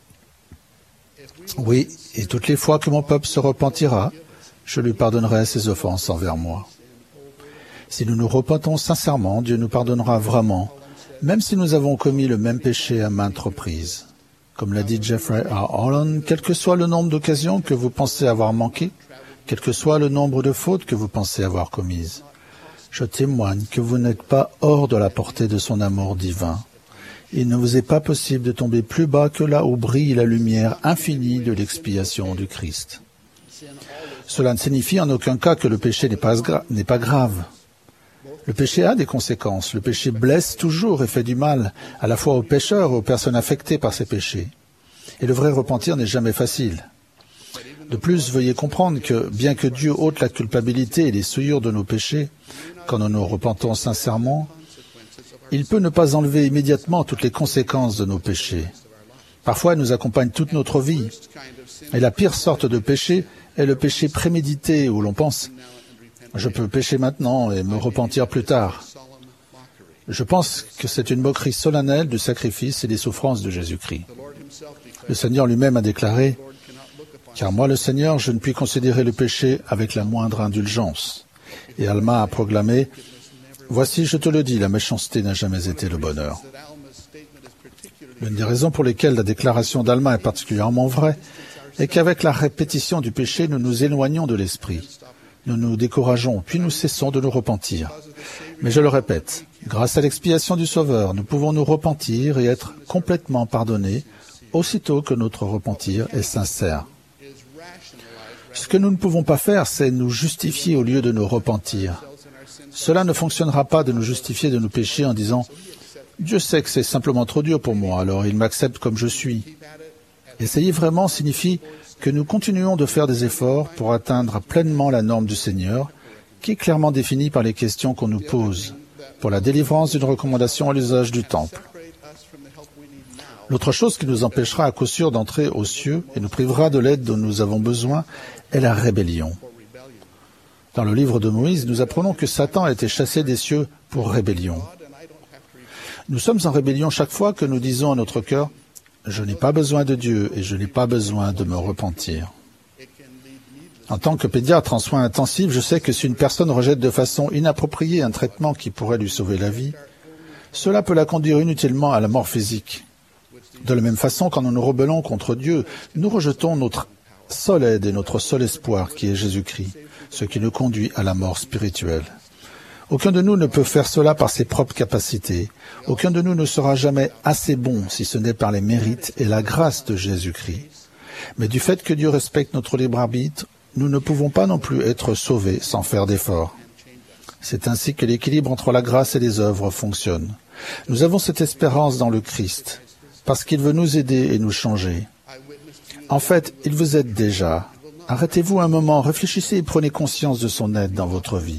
Oui, et toutes les fois que mon peuple se repentira, je lui pardonnerai ses offenses envers moi. Si nous nous repentons sincèrement, Dieu nous pardonnera vraiment, même si nous avons commis le même péché à maintes reprises. Comme l'a dit Jeffrey R. Holland, quel que soit le nombre d'occasions que vous pensez avoir manqué, quel que soit le nombre de fautes que vous pensez avoir commises, je témoigne que vous n'êtes pas hors de la portée de son amour divin. Il ne vous est pas possible de tomber plus bas que là où brille la lumière infinie de l'expiation du Christ. Cela ne signifie en aucun cas que le péché n'est pas, gra- n'est pas grave. Le péché a des conséquences. Le péché blesse toujours et fait du mal, à la fois aux pécheurs et aux personnes affectées par ces péchés. Et le vrai repentir n'est jamais facile. De plus, veuillez comprendre que, bien que Dieu ôte la culpabilité et les souillures de nos péchés, quand nous nous repentons sincèrement, il peut ne pas enlever immédiatement toutes les conséquences de nos péchés. Parfois, il nous accompagne toute notre vie. Et la pire sorte de péché est le péché prémédité, où l'on pense « je peux pécher maintenant et me repentir plus tard ». Je pense que c'est une moquerie solennelle du sacrifice et des souffrances de Jésus-Christ. Le Seigneur lui-même a déclaré « Car moi, le Seigneur, je ne puis considérer le péché avec la moindre indulgence ». Et Alma a proclamé « Voici, je te le dis, la méchanceté n'a jamais été le bonheur ». L'une des raisons pour lesquelles la déclaration d'Alma est particulièrement vraie est qu'avec la répétition du péché, nous nous éloignons de l'esprit. Nous nous décourageons, puis nous cessons de nous repentir. Mais je le répète, grâce à l'expiation du Sauveur, nous pouvons nous repentir et être complètement pardonnés aussitôt que notre repentir est sincère. Ce que nous ne pouvons pas faire, c'est nous justifier au lieu de nous repentir. Cela ne fonctionnera pas de nous justifier de nos péchés en disant « Dieu sait que c'est simplement trop dur pour moi, alors il m'accepte comme je suis ». Essayer vraiment signifie que nous continuons de faire des efforts pour atteindre pleinement la norme du Seigneur, qui est clairement définie par les questions qu'on nous pose, pour la délivrance d'une recommandation à l'usage du temple. L'autre chose qui nous empêchera à coup sûr d'entrer aux cieux et nous privera de l'aide dont nous avons besoin est la rébellion. Dans le livre de Moïse, nous apprenons que Satan a été chassé des cieux pour rébellion. Nous sommes en rébellion chaque fois que nous disons à notre cœur « Je n'ai pas besoin de Dieu et je n'ai pas besoin de me repentir ». En tant que pédiatre en soins intensifs, je sais que si une personne rejette de façon inappropriée un traitement qui pourrait lui sauver la vie, cela peut la conduire inutilement à la mort physique. De la même façon, quand nous nous rebellons contre Dieu, nous rejetons notre seule aide et notre seul espoir qui est Jésus-Christ, ce qui nous conduit à la mort spirituelle. Aucun de nous ne peut faire cela par ses propres capacités. Aucun de nous ne sera jamais assez bon si ce n'est par les mérites et la grâce de Jésus-Christ. Mais du fait que Dieu respecte notre libre arbitre, nous ne pouvons pas non plus être sauvés sans faire d'efforts. C'est ainsi que l'équilibre entre la grâce et les œuvres fonctionne. Nous avons cette espérance dans le Christ, parce qu'il veut nous aider et nous changer. En fait, il vous aide déjà. Arrêtez-vous un moment, réfléchissez et prenez conscience de son aide dans votre vie.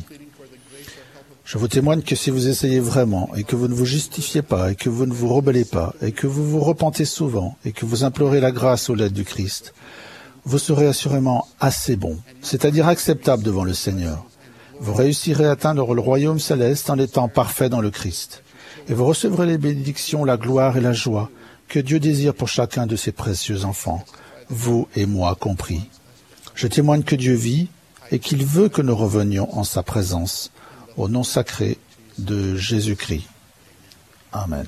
Je vous témoigne que si vous essayez vraiment et que vous ne vous justifiez pas et que vous ne vous rebellez pas et que vous vous repentez souvent et que vous implorez la grâce ou l'aide du Christ, vous serez assurément assez bon, c'est-à-dire acceptable devant le Seigneur. Vous réussirez à atteindre le royaume céleste en étant parfait dans le Christ. Et vous recevrez les bénédictions, la gloire et la joie que Dieu désire pour chacun de ses précieux enfants, vous et moi compris. Je témoigne que Dieu vit et qu'il veut que nous revenions en sa présence, au nom sacré de Jésus-Christ. Amen.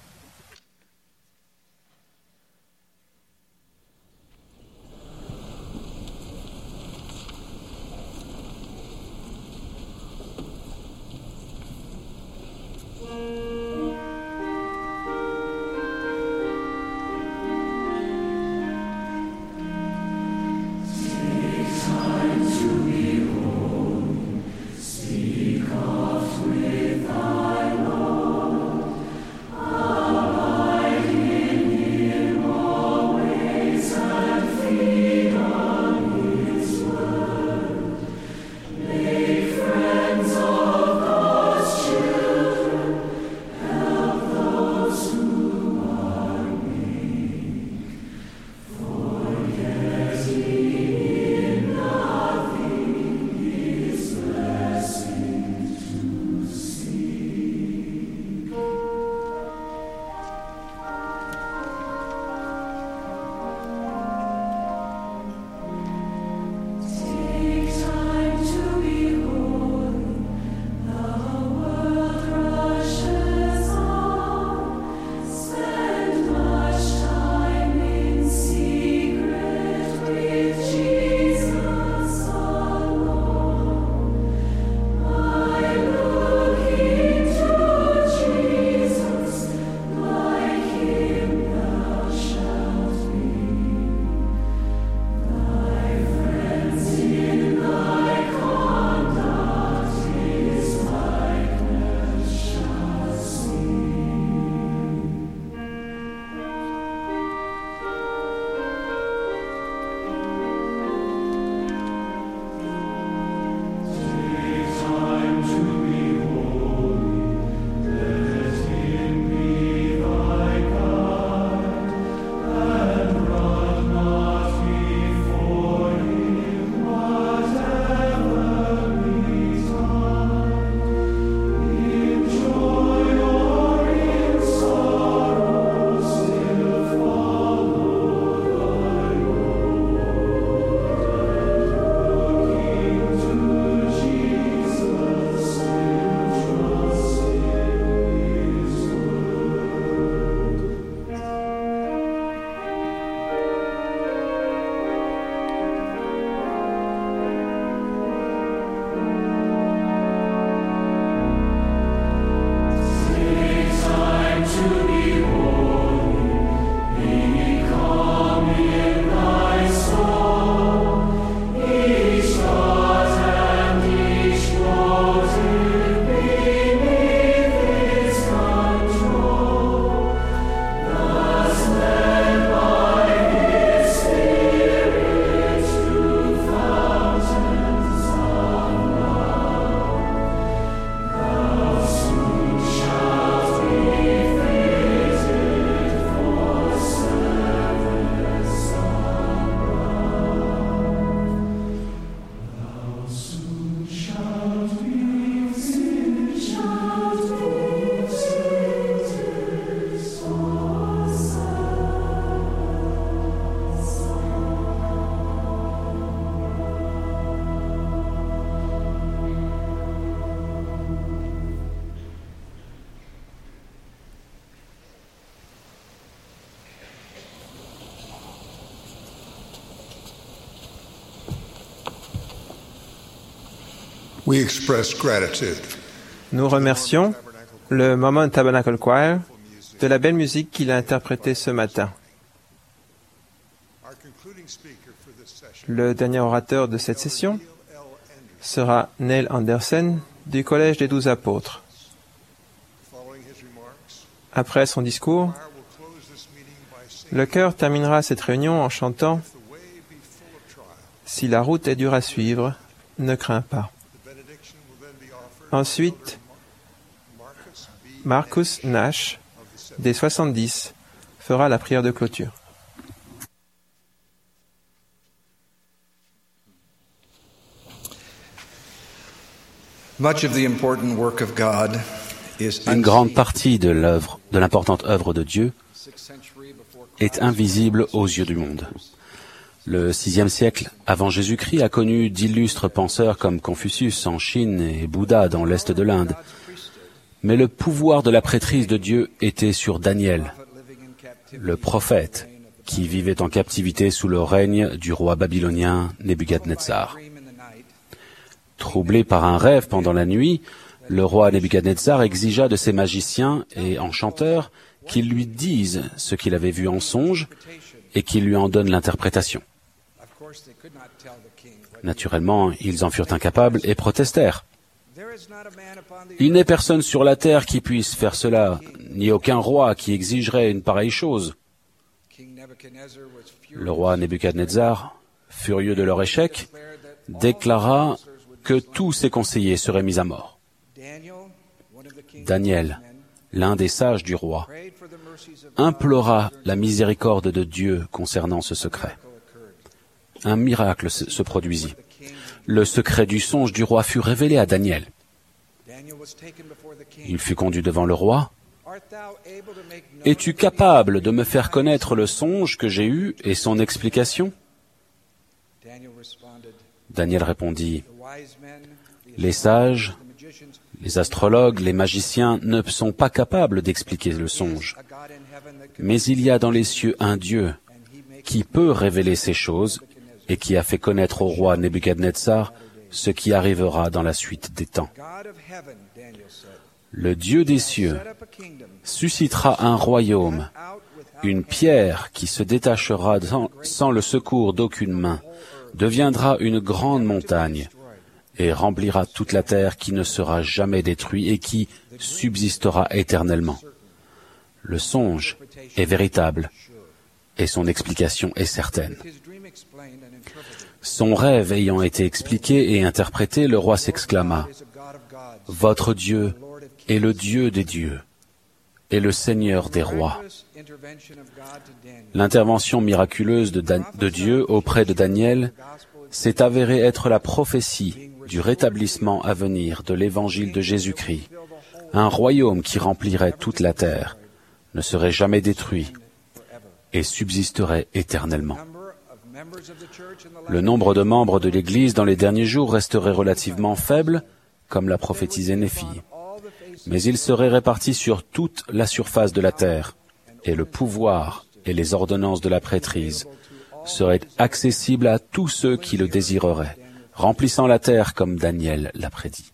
We express gratitude. Nous remercions le Mormon Tabernacle Choir de la belle musique qu'il a interprétée ce matin. Le dernier orateur de cette session sera Neil Anderson du Collège des Douze Apôtres. Après son discours, le chœur terminera cette réunion en chantant « Si la route est dure à suivre, ne crains pas ». Ensuite, Marcus Nash, des soixante-dix, fera la prière de clôture. Une grande partie de l'œuvre, de l'importante œuvre de Dieu, est invisible aux yeux du monde. Le sixième siècle avant Jésus-Christ a connu d'illustres penseurs comme Confucius en Chine et Bouddha dans l'est de l'Inde. Mais le pouvoir de la prêtrise de Dieu était sur Daniel, le prophète qui vivait en captivité sous le règne du roi babylonien Nebuchadnezzar. Troublé par un rêve pendant la nuit, le roi Nebuchadnezzar exigea de ses magiciens et enchanteurs qu'ils lui disent ce qu'il avait vu en songe et qu'ils lui en donnent l'interprétation. Naturellement, ils en furent incapables et protestèrent. « Il n'est personne sur la terre qui puisse faire cela, ni aucun roi qui exigerait une pareille chose. » Le roi Nebuchadnezzar, furieux de leur échec, déclara que tous ses conseillers seraient mis à mort. Daniel, l'un des sages du roi, implora la miséricorde de Dieu concernant ce secret. Un miracle se produisit. Le secret du songe du roi fut révélé à Daniel. Il fut conduit devant le roi. « Es-tu capable de me faire connaître le songe que j'ai eu et son explication ?» Daniel répondit, « Les sages, les astrologues, les magiciens ne sont pas capables d'expliquer le songe. Mais il y a dans les cieux un Dieu qui peut révéler ces choses et qui a fait connaître au roi Nebuchadnezzar ce qui arrivera dans la suite des temps. Le Dieu des cieux suscitera un royaume, une pierre qui se détachera sans, sans le secours d'aucune main, deviendra une grande montagne et remplira toute la terre qui ne sera jamais détruite et qui subsistera éternellement. Le songe est véritable et son explication est certaine. » Son rêve ayant été expliqué et interprété, le roi s'exclama, « Votre Dieu est le Dieu des dieux et le Seigneur des rois. » L'intervention miraculeuse de, Dan- de Dieu auprès de Daniel s'est avérée être la prophétie du rétablissement à venir de l'évangile de Jésus-Christ. Un royaume qui remplirait toute la terre, ne serait jamais détruit et subsisterait éternellement. Le nombre de membres de l'Église dans les derniers jours resterait relativement faible, comme l'a prophétisé Néphi. Mais il serait réparti sur toute la surface de la terre, et le pouvoir et les ordonnances de la prêtrise seraient accessibles à tous ceux qui le désireraient, remplissant la terre comme Daniel l'a prédit.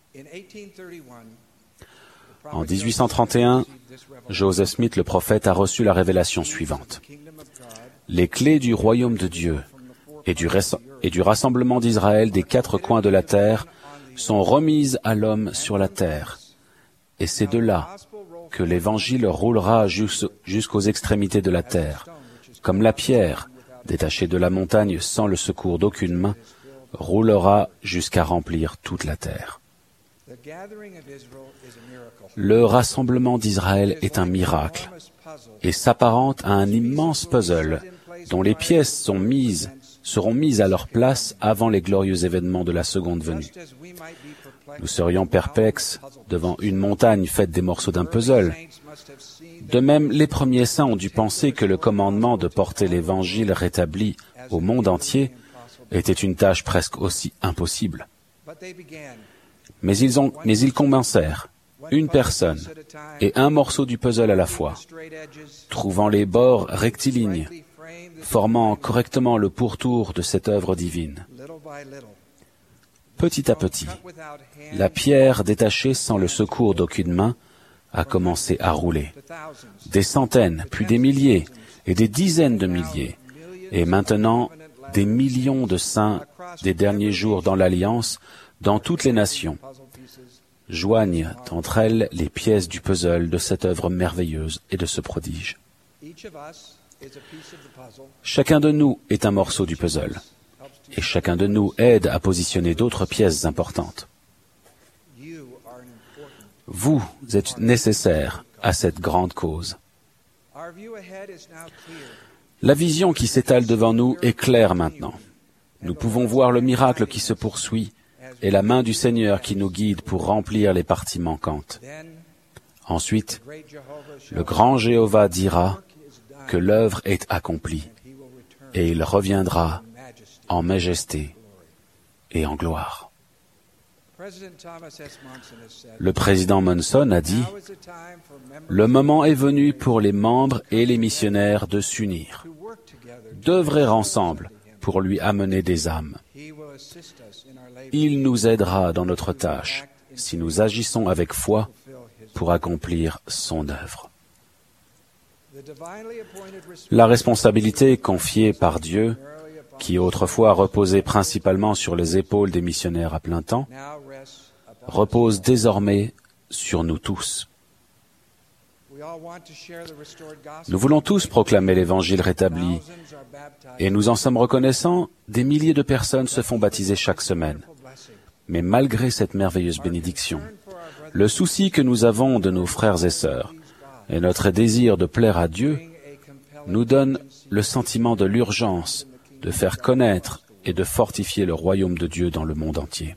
En dix-huit cent trente et un, Joseph Smith, le prophète, a reçu la révélation suivante. Les clés du royaume de Dieu et du, et du rassemblement d'Israël des quatre coins de la terre sont remises à l'homme sur la terre. Et c'est de là que l'Évangile roulera jusqu'aux extrémités de la terre, comme la pierre, détachée de la montagne sans le secours d'aucune main, roulera jusqu'à remplir toute la terre. Le rassemblement d'Israël est un miracle et s'apparente à un immense puzzle dont les pièces sont mises, seront mises à leur place avant les glorieux événements de la seconde venue. Nous serions perplexes devant une montagne faite des morceaux d'un puzzle. De même, les premiers saints ont dû penser que le commandement de porter l'Évangile rétabli au monde entier était une tâche presque aussi impossible. Mais ils, ont, mais ils commencèrent, une personne et un morceau du puzzle à la fois, trouvant les bords rectilignes, formant correctement le pourtour de cette œuvre divine. Petit à petit, la pierre détachée sans le secours d'aucune main a commencé à rouler. Des centaines, puis des milliers, et des dizaines de milliers, et maintenant des millions de saints des derniers jours dans l'Alliance, dans toutes les nations, joignent entre elles les pièces du puzzle de cette œuvre merveilleuse et de ce prodige. Chacun de nous est un morceau du puzzle, et chacun de nous aide à positionner d'autres pièces importantes. Vous êtes nécessaires à cette grande cause. La vision qui s'étale devant nous est claire maintenant. Nous pouvons voir le miracle qui se poursuit et la main du Seigneur qui nous guide pour remplir les parties manquantes. Ensuite, le grand Jéhovah dira que l'œuvre est accomplie et il reviendra en majesté et en gloire. Le président Monson a dit « Le moment est venu pour les membres et les missionnaires de s'unir, d'œuvrer ensemble pour lui amener des âmes. Il nous aidera dans notre tâche si nous agissons avec foi pour accomplir son œuvre. » La responsabilité confiée par Dieu, qui autrefois reposait principalement sur les épaules des missionnaires à plein temps, repose désormais sur nous tous. Nous voulons tous proclamer l'Évangile rétabli, et nous en sommes reconnaissants, des milliers de personnes se font baptiser chaque semaine. Mais malgré cette merveilleuse bénédiction, le souci que nous avons de nos frères et sœurs, et notre désir de plaire à Dieu, nous donne le sentiment de l'urgence de faire connaître et de fortifier le royaume de Dieu dans le monde entier.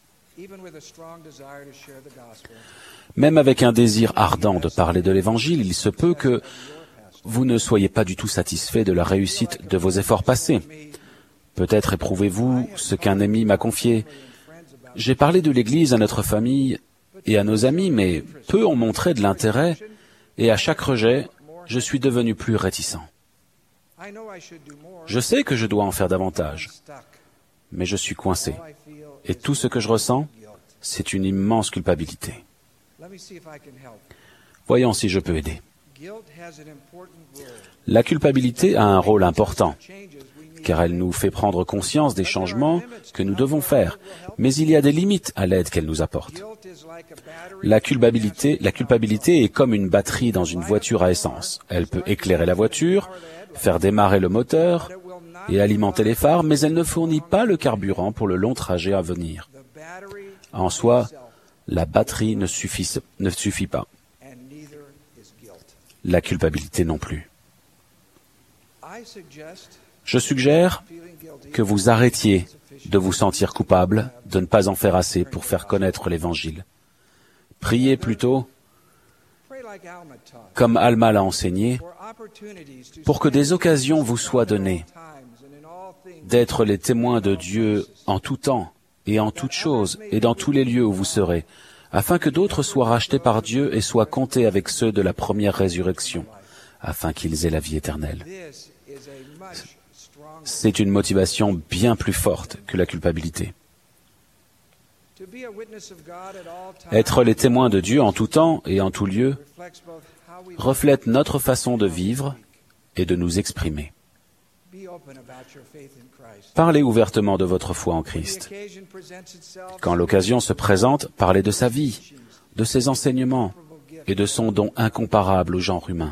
Même avec un désir ardent de parler de l'Évangile, il se peut que vous ne soyez pas du tout satisfait de la réussite de vos efforts passés. Peut-être éprouvez-vous ce qu'un ami m'a confié. J'ai parlé de l'Église à notre famille et à nos amis, mais peu ont montré de l'intérêt, et à chaque rejet, je suis devenu plus réticent. Je sais que je dois en faire davantage, mais je suis coincé. Et tout ce que je ressens, c'est une immense culpabilité. Voyons si je peux aider. La culpabilité a un rôle important, car elle nous fait prendre conscience des changements que nous devons faire, mais il y a des limites à l'aide qu'elle nous apporte. La culpabilité, la culpabilité est comme une batterie dans une voiture à essence. Elle peut éclairer la voiture, faire démarrer le moteur et alimenter les phares, mais elle ne fournit pas le carburant pour le long trajet à venir. En soi, la batterie ne suffit, ne suffit pas. La culpabilité non plus. Je suggère que vous arrêtiez de vous sentir coupable, de ne pas en faire assez pour faire connaître l'Évangile. Priez plutôt, comme Alma l'a enseigné, pour que des occasions vous soient données d'être les témoins de Dieu en tout temps et en toutes choses et dans tous les lieux où vous serez, afin que d'autres soient rachetés par Dieu et soient comptés avec ceux de la première résurrection, afin qu'ils aient la vie éternelle. C'est une motivation bien plus forte que la culpabilité. Être les témoins de Dieu en tout temps et en tout lieu reflète notre façon de vivre et de nous exprimer. Parlez ouvertement de votre foi en Christ. Quand l'occasion se présente, parlez de sa vie, de ses enseignements et de son don incomparable au genre humain.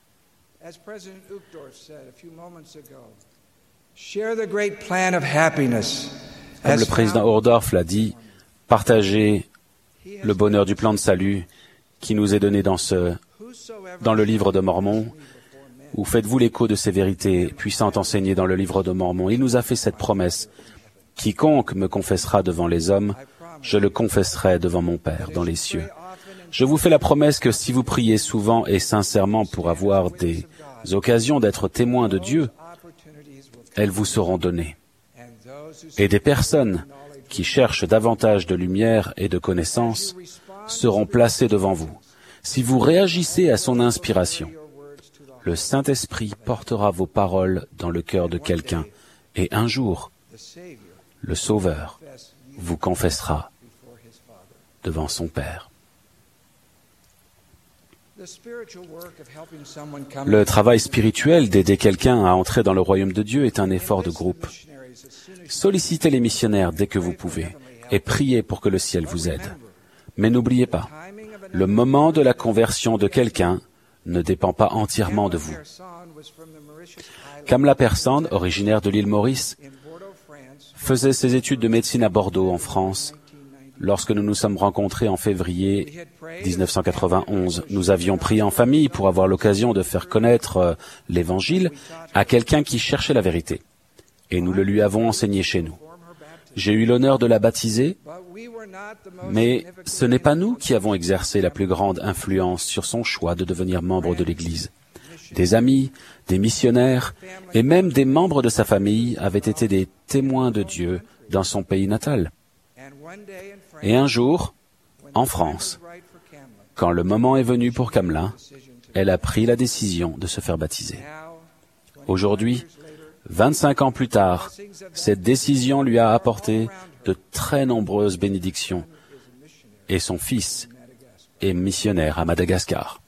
Comme le président Ohrdorf l'a dit, partagez le bonheur du plan de salut qui nous est donné dans, ce, dans le livre de Mormon, ou faites-vous l'écho de ces vérités puissantes enseignées dans le livre de Mormon. Il nous a fait cette promesse. Quiconque me confessera devant les hommes, je le confesserai devant mon Père dans les cieux. Je vous fais la promesse que si vous priez souvent et sincèrement pour avoir des occasions d'être témoins de Dieu, elles vous seront données. Et des personnes qui cherchent davantage de lumière et de connaissance seront placées devant vous. Si vous réagissez à son inspiration, le Saint-Esprit portera vos paroles dans le cœur de quelqu'un, et un jour, le Sauveur vous confessera devant son Père. Le travail spirituel d'aider quelqu'un à entrer dans le royaume de Dieu est un effort de groupe. Sollicitez les missionnaires dès que vous pouvez et priez pour que le ciel vous aide. Mais n'oubliez pas, le moment de la conversion de quelqu'un ne dépend pas entièrement de vous. Kamla Persand, originaire de l'île Maurice, faisait ses études de médecine à Bordeaux, en France. Lorsque nous nous sommes rencontrés en février dix-neuf cent quatre-vingt-onze, nous avions prié en famille pour avoir l'occasion de faire connaître euh, l'Évangile à quelqu'un qui cherchait la vérité. Et nous le lui avons enseigné chez nous. J'ai eu l'honneur de la baptiser, mais ce n'est pas nous qui avons exercé la plus grande influence sur son choix de devenir membre de l'Église. Des amis, des missionnaires et même des membres de sa famille avaient été des témoins de Dieu dans son pays natal. Et un jour, en France, quand le moment est venu pour Kamla, elle a pris la décision de se faire baptiser. Aujourd'hui, vingt-cinq ans plus tard, cette décision lui a apporté de très nombreuses bénédictions et son fils est missionnaire à Madagascar.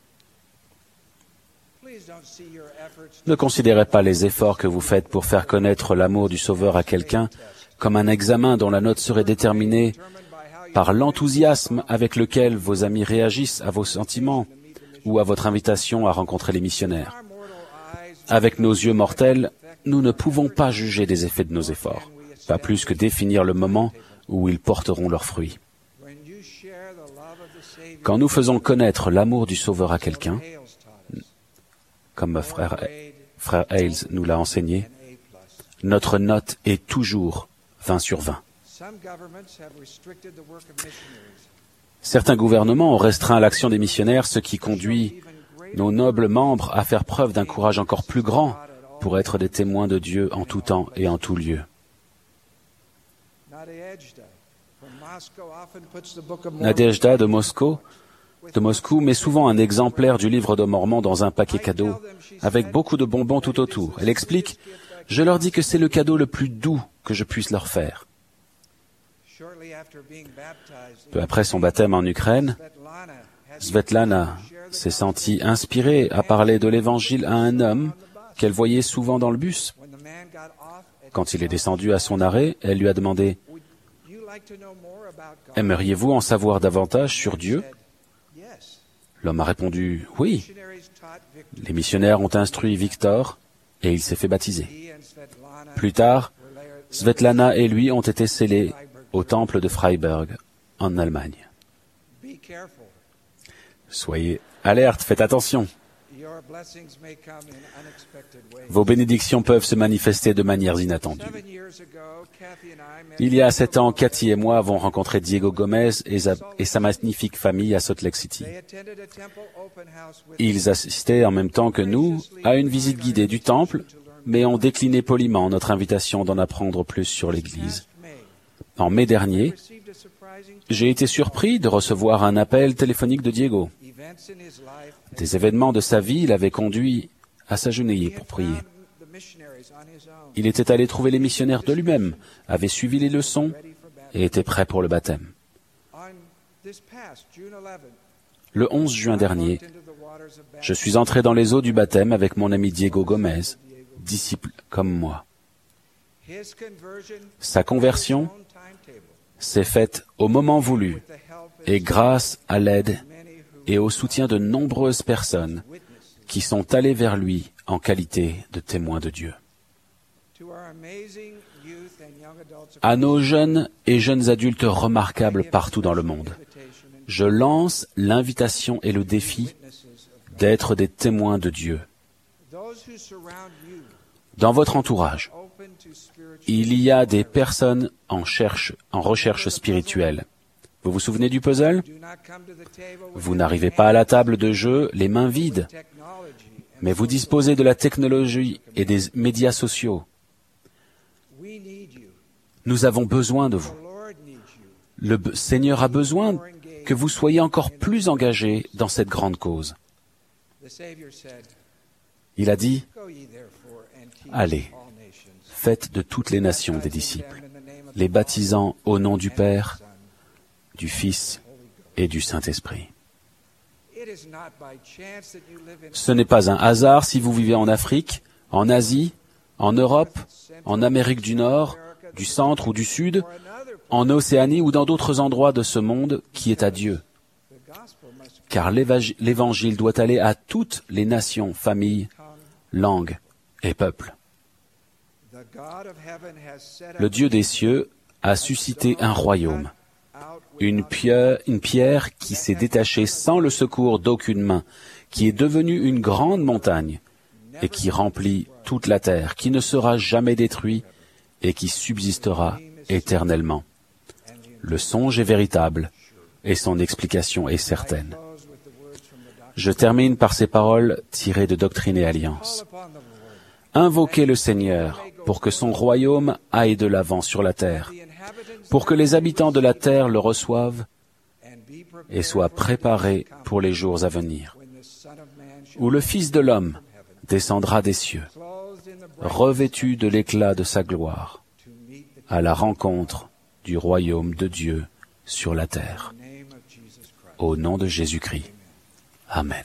Ne considérez pas les efforts que vous faites pour faire connaître l'amour du Sauveur à quelqu'un comme un examen dont la note serait déterminée par l'enthousiasme avec lequel vos amis réagissent à vos sentiments ou à votre invitation à rencontrer les missionnaires. Avec nos yeux mortels, nous ne pouvons pas juger des effets de nos efforts, pas plus que définir le moment où ils porteront leurs fruits. Quand nous faisons connaître l'amour du Sauveur à quelqu'un, comme frère, frère Hales nous l'a enseigné, notre note est toujours vingt sur vingt. Certains gouvernements ont restreint l'action des missionnaires, ce qui conduit nos nobles membres à faire preuve d'un courage encore plus grand pour être des témoins de Dieu en tout temps et en tout lieu. Nadejda de Moscou, de Moscou met souvent un exemplaire du livre de Mormon dans un paquet cadeau, avec beaucoup de bonbons tout autour. Elle explique « Je leur dis que c'est le cadeau le plus doux que je puisse leur faire. » Peu après son baptême en Ukraine, Svetlana s'est sentie inspirée à parler de l'Évangile à un homme qu'elle voyait souvent dans le bus. Quand il est descendu à son arrêt, elle lui a demandé « Aimeriez-vous en savoir davantage sur Dieu ?» L'homme a répondu « Oui ». Les missionnaires ont instruit Victor et il s'est fait baptiser. Plus tard, Svetlana et lui ont été scellés au temple de Freiberg, en Allemagne. Soyez alerte, faites attention. Vos bénédictions peuvent se manifester de manières inattendues. Il y a sept ans, Cathy et moi avons rencontré Diego Gomez et sa, et sa magnifique famille à Salt Lake City. Ils assistaient en même temps que nous à une visite guidée du temple, mais ont décliné poliment notre invitation d'en apprendre plus sur l'Église. En mai dernier, j'ai été surpris de recevoir un appel téléphonique de Diego. Des événements de sa vie l'avaient conduit à s'agenouiller pour prier. Il était allé trouver les missionnaires de lui-même, avait suivi les leçons et était prêt pour le baptême. Le onze juin dernier, je suis entré dans les eaux du baptême avec mon ami Diego Gomez, disciple comme moi. Sa conversion s'est faite au moment voulu et grâce à l'aide et au soutien de nombreuses personnes qui sont allées vers lui en qualité de témoins de Dieu. À nos jeunes et jeunes adultes remarquables partout dans le monde, je lance l'invitation et le défi d'être des témoins de Dieu. Dans votre entourage, il y a des personnes en, cherche, en recherche spirituelle. Vous vous souvenez du puzzle? Vous n'arrivez pas à la table de jeu les mains vides, mais vous disposez de la technologie et des médias sociaux. Nous avons besoin de vous. Le Seigneur a besoin que vous soyez encore plus engagés dans cette grande cause. Il a dit, « Allez, faites de toutes les nations des disciples, les baptisant au nom du Père, du Fils et du Saint-Esprit. » Ce n'est pas un hasard si vous vivez en Afrique, en Asie, en Europe, en Amérique du Nord, du Centre ou du Sud, en Océanie ou dans d'autres endroits de ce monde qui est à Dieu. Car l'Évangile doit aller à toutes les nations, familles, langues et peuples. Le Dieu des cieux a suscité un royaume, une pierre, une pierre qui s'est détachée sans le secours d'aucune main, qui est devenue une grande montagne et qui remplit toute la terre, qui ne sera jamais détruite et qui subsistera éternellement. Le songe est véritable et son explication est certaine. Je termine par ces paroles tirées de Doctrine et Alliance. Invoquez le Seigneur pour que son royaume aille de l'avant sur la terre, pour que les habitants de la terre le reçoivent et soient préparés pour les jours à venir, où le Fils de l'homme descendra des cieux, revêtu de l'éclat de sa gloire, à la rencontre du royaume de Dieu sur la terre. Au nom de Jésus-Christ. Amen.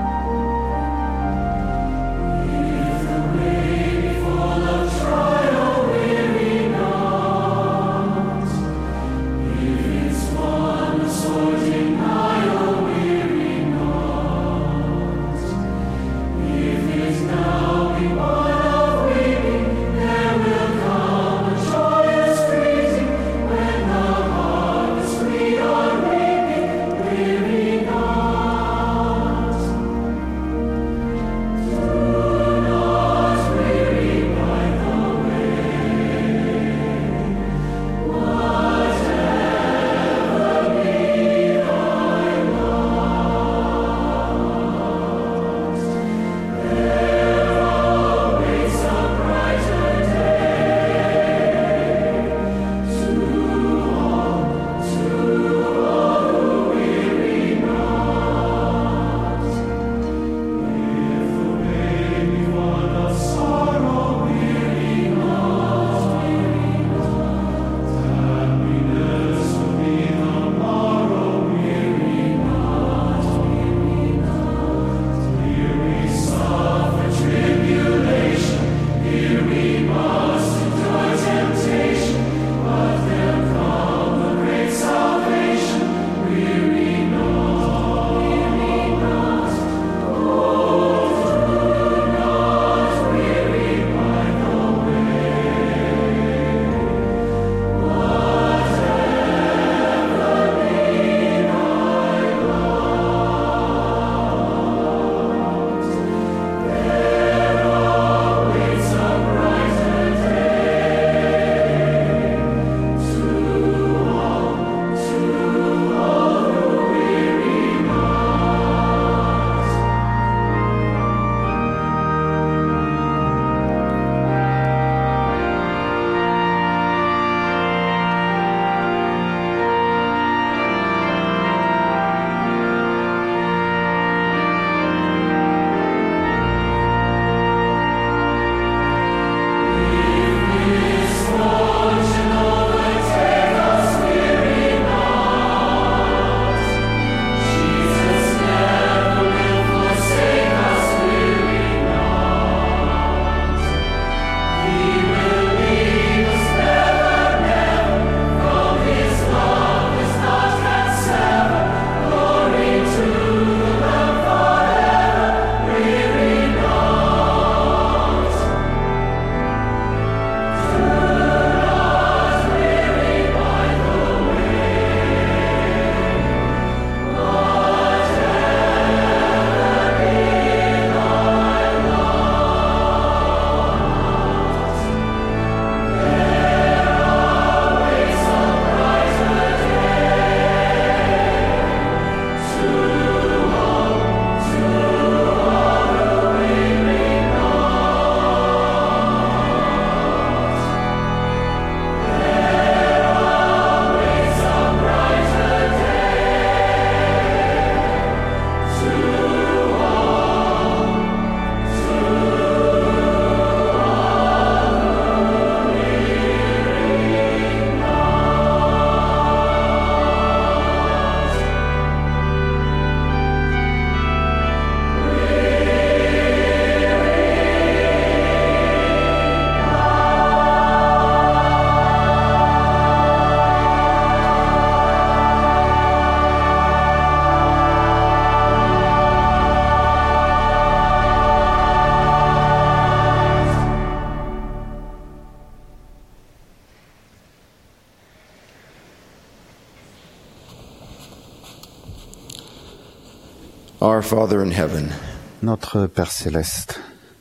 Trial. Our Father in heaven, Notre Père céleste,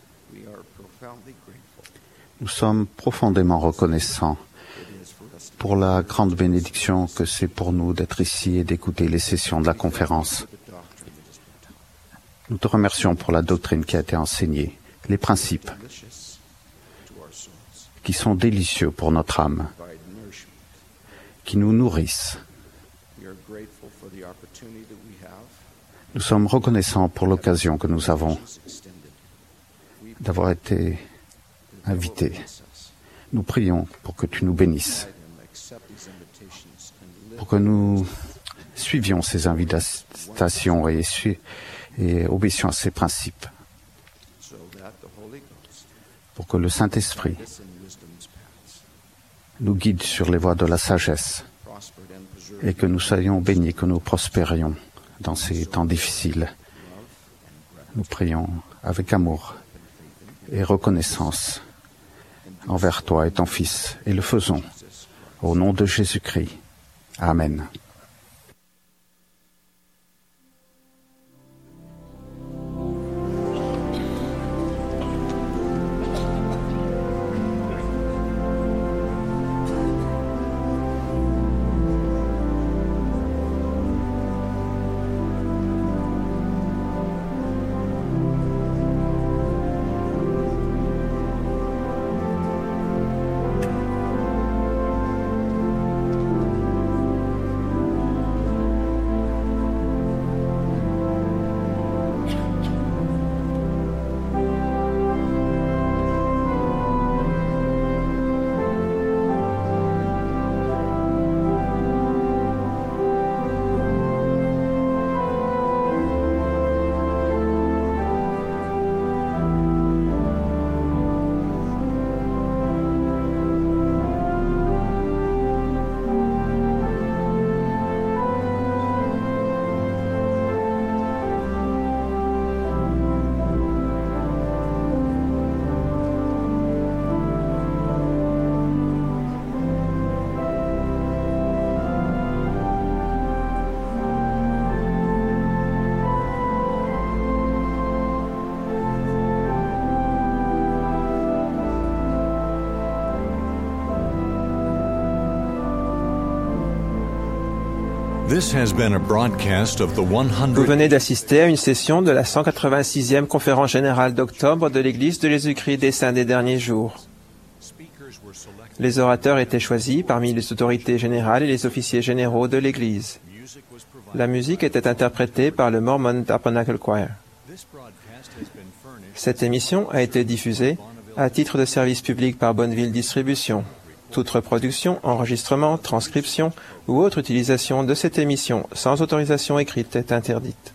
nous sommes profondément reconnaissants pour la grande bénédiction que c'est pour nous d'être ici et d'écouter les sessions de la conférence. Nous te remercions pour la doctrine qui a été enseignée, les principes qui sont délicieux pour notre âme, qui nous nourrissent. Nous sommes reconnaissants pour l'occasion que nous avons d'avoir été invités. Nous prions pour que tu nous bénisses, pour que nous suivions ces invitations et, et obéissions à ces principes, pour que le Saint-Esprit nous guide sur les voies de la sagesse et que nous soyons bénis, que nous prospérions dans ces temps difficiles. Nous prions avec amour et reconnaissance envers toi et ton Fils, et le faisons au nom de Jésus-Christ. Amen. Vous venez d'assister à une session de la cent quatre-vingt-sixième conférence générale d'octobre de l'Église de Jésus-Christ des Saints des Derniers Jours. Les orateurs étaient choisis parmi les autorités générales et les officiers généraux de l'Église. La musique était interprétée par le Mormon Tabernacle Choir. Cette émission a été diffusée à titre de service public par Bonneville Distribution. Toute reproduction, enregistrement, transcription ou autre utilisation de cette émission sans autorisation écrite est interdite.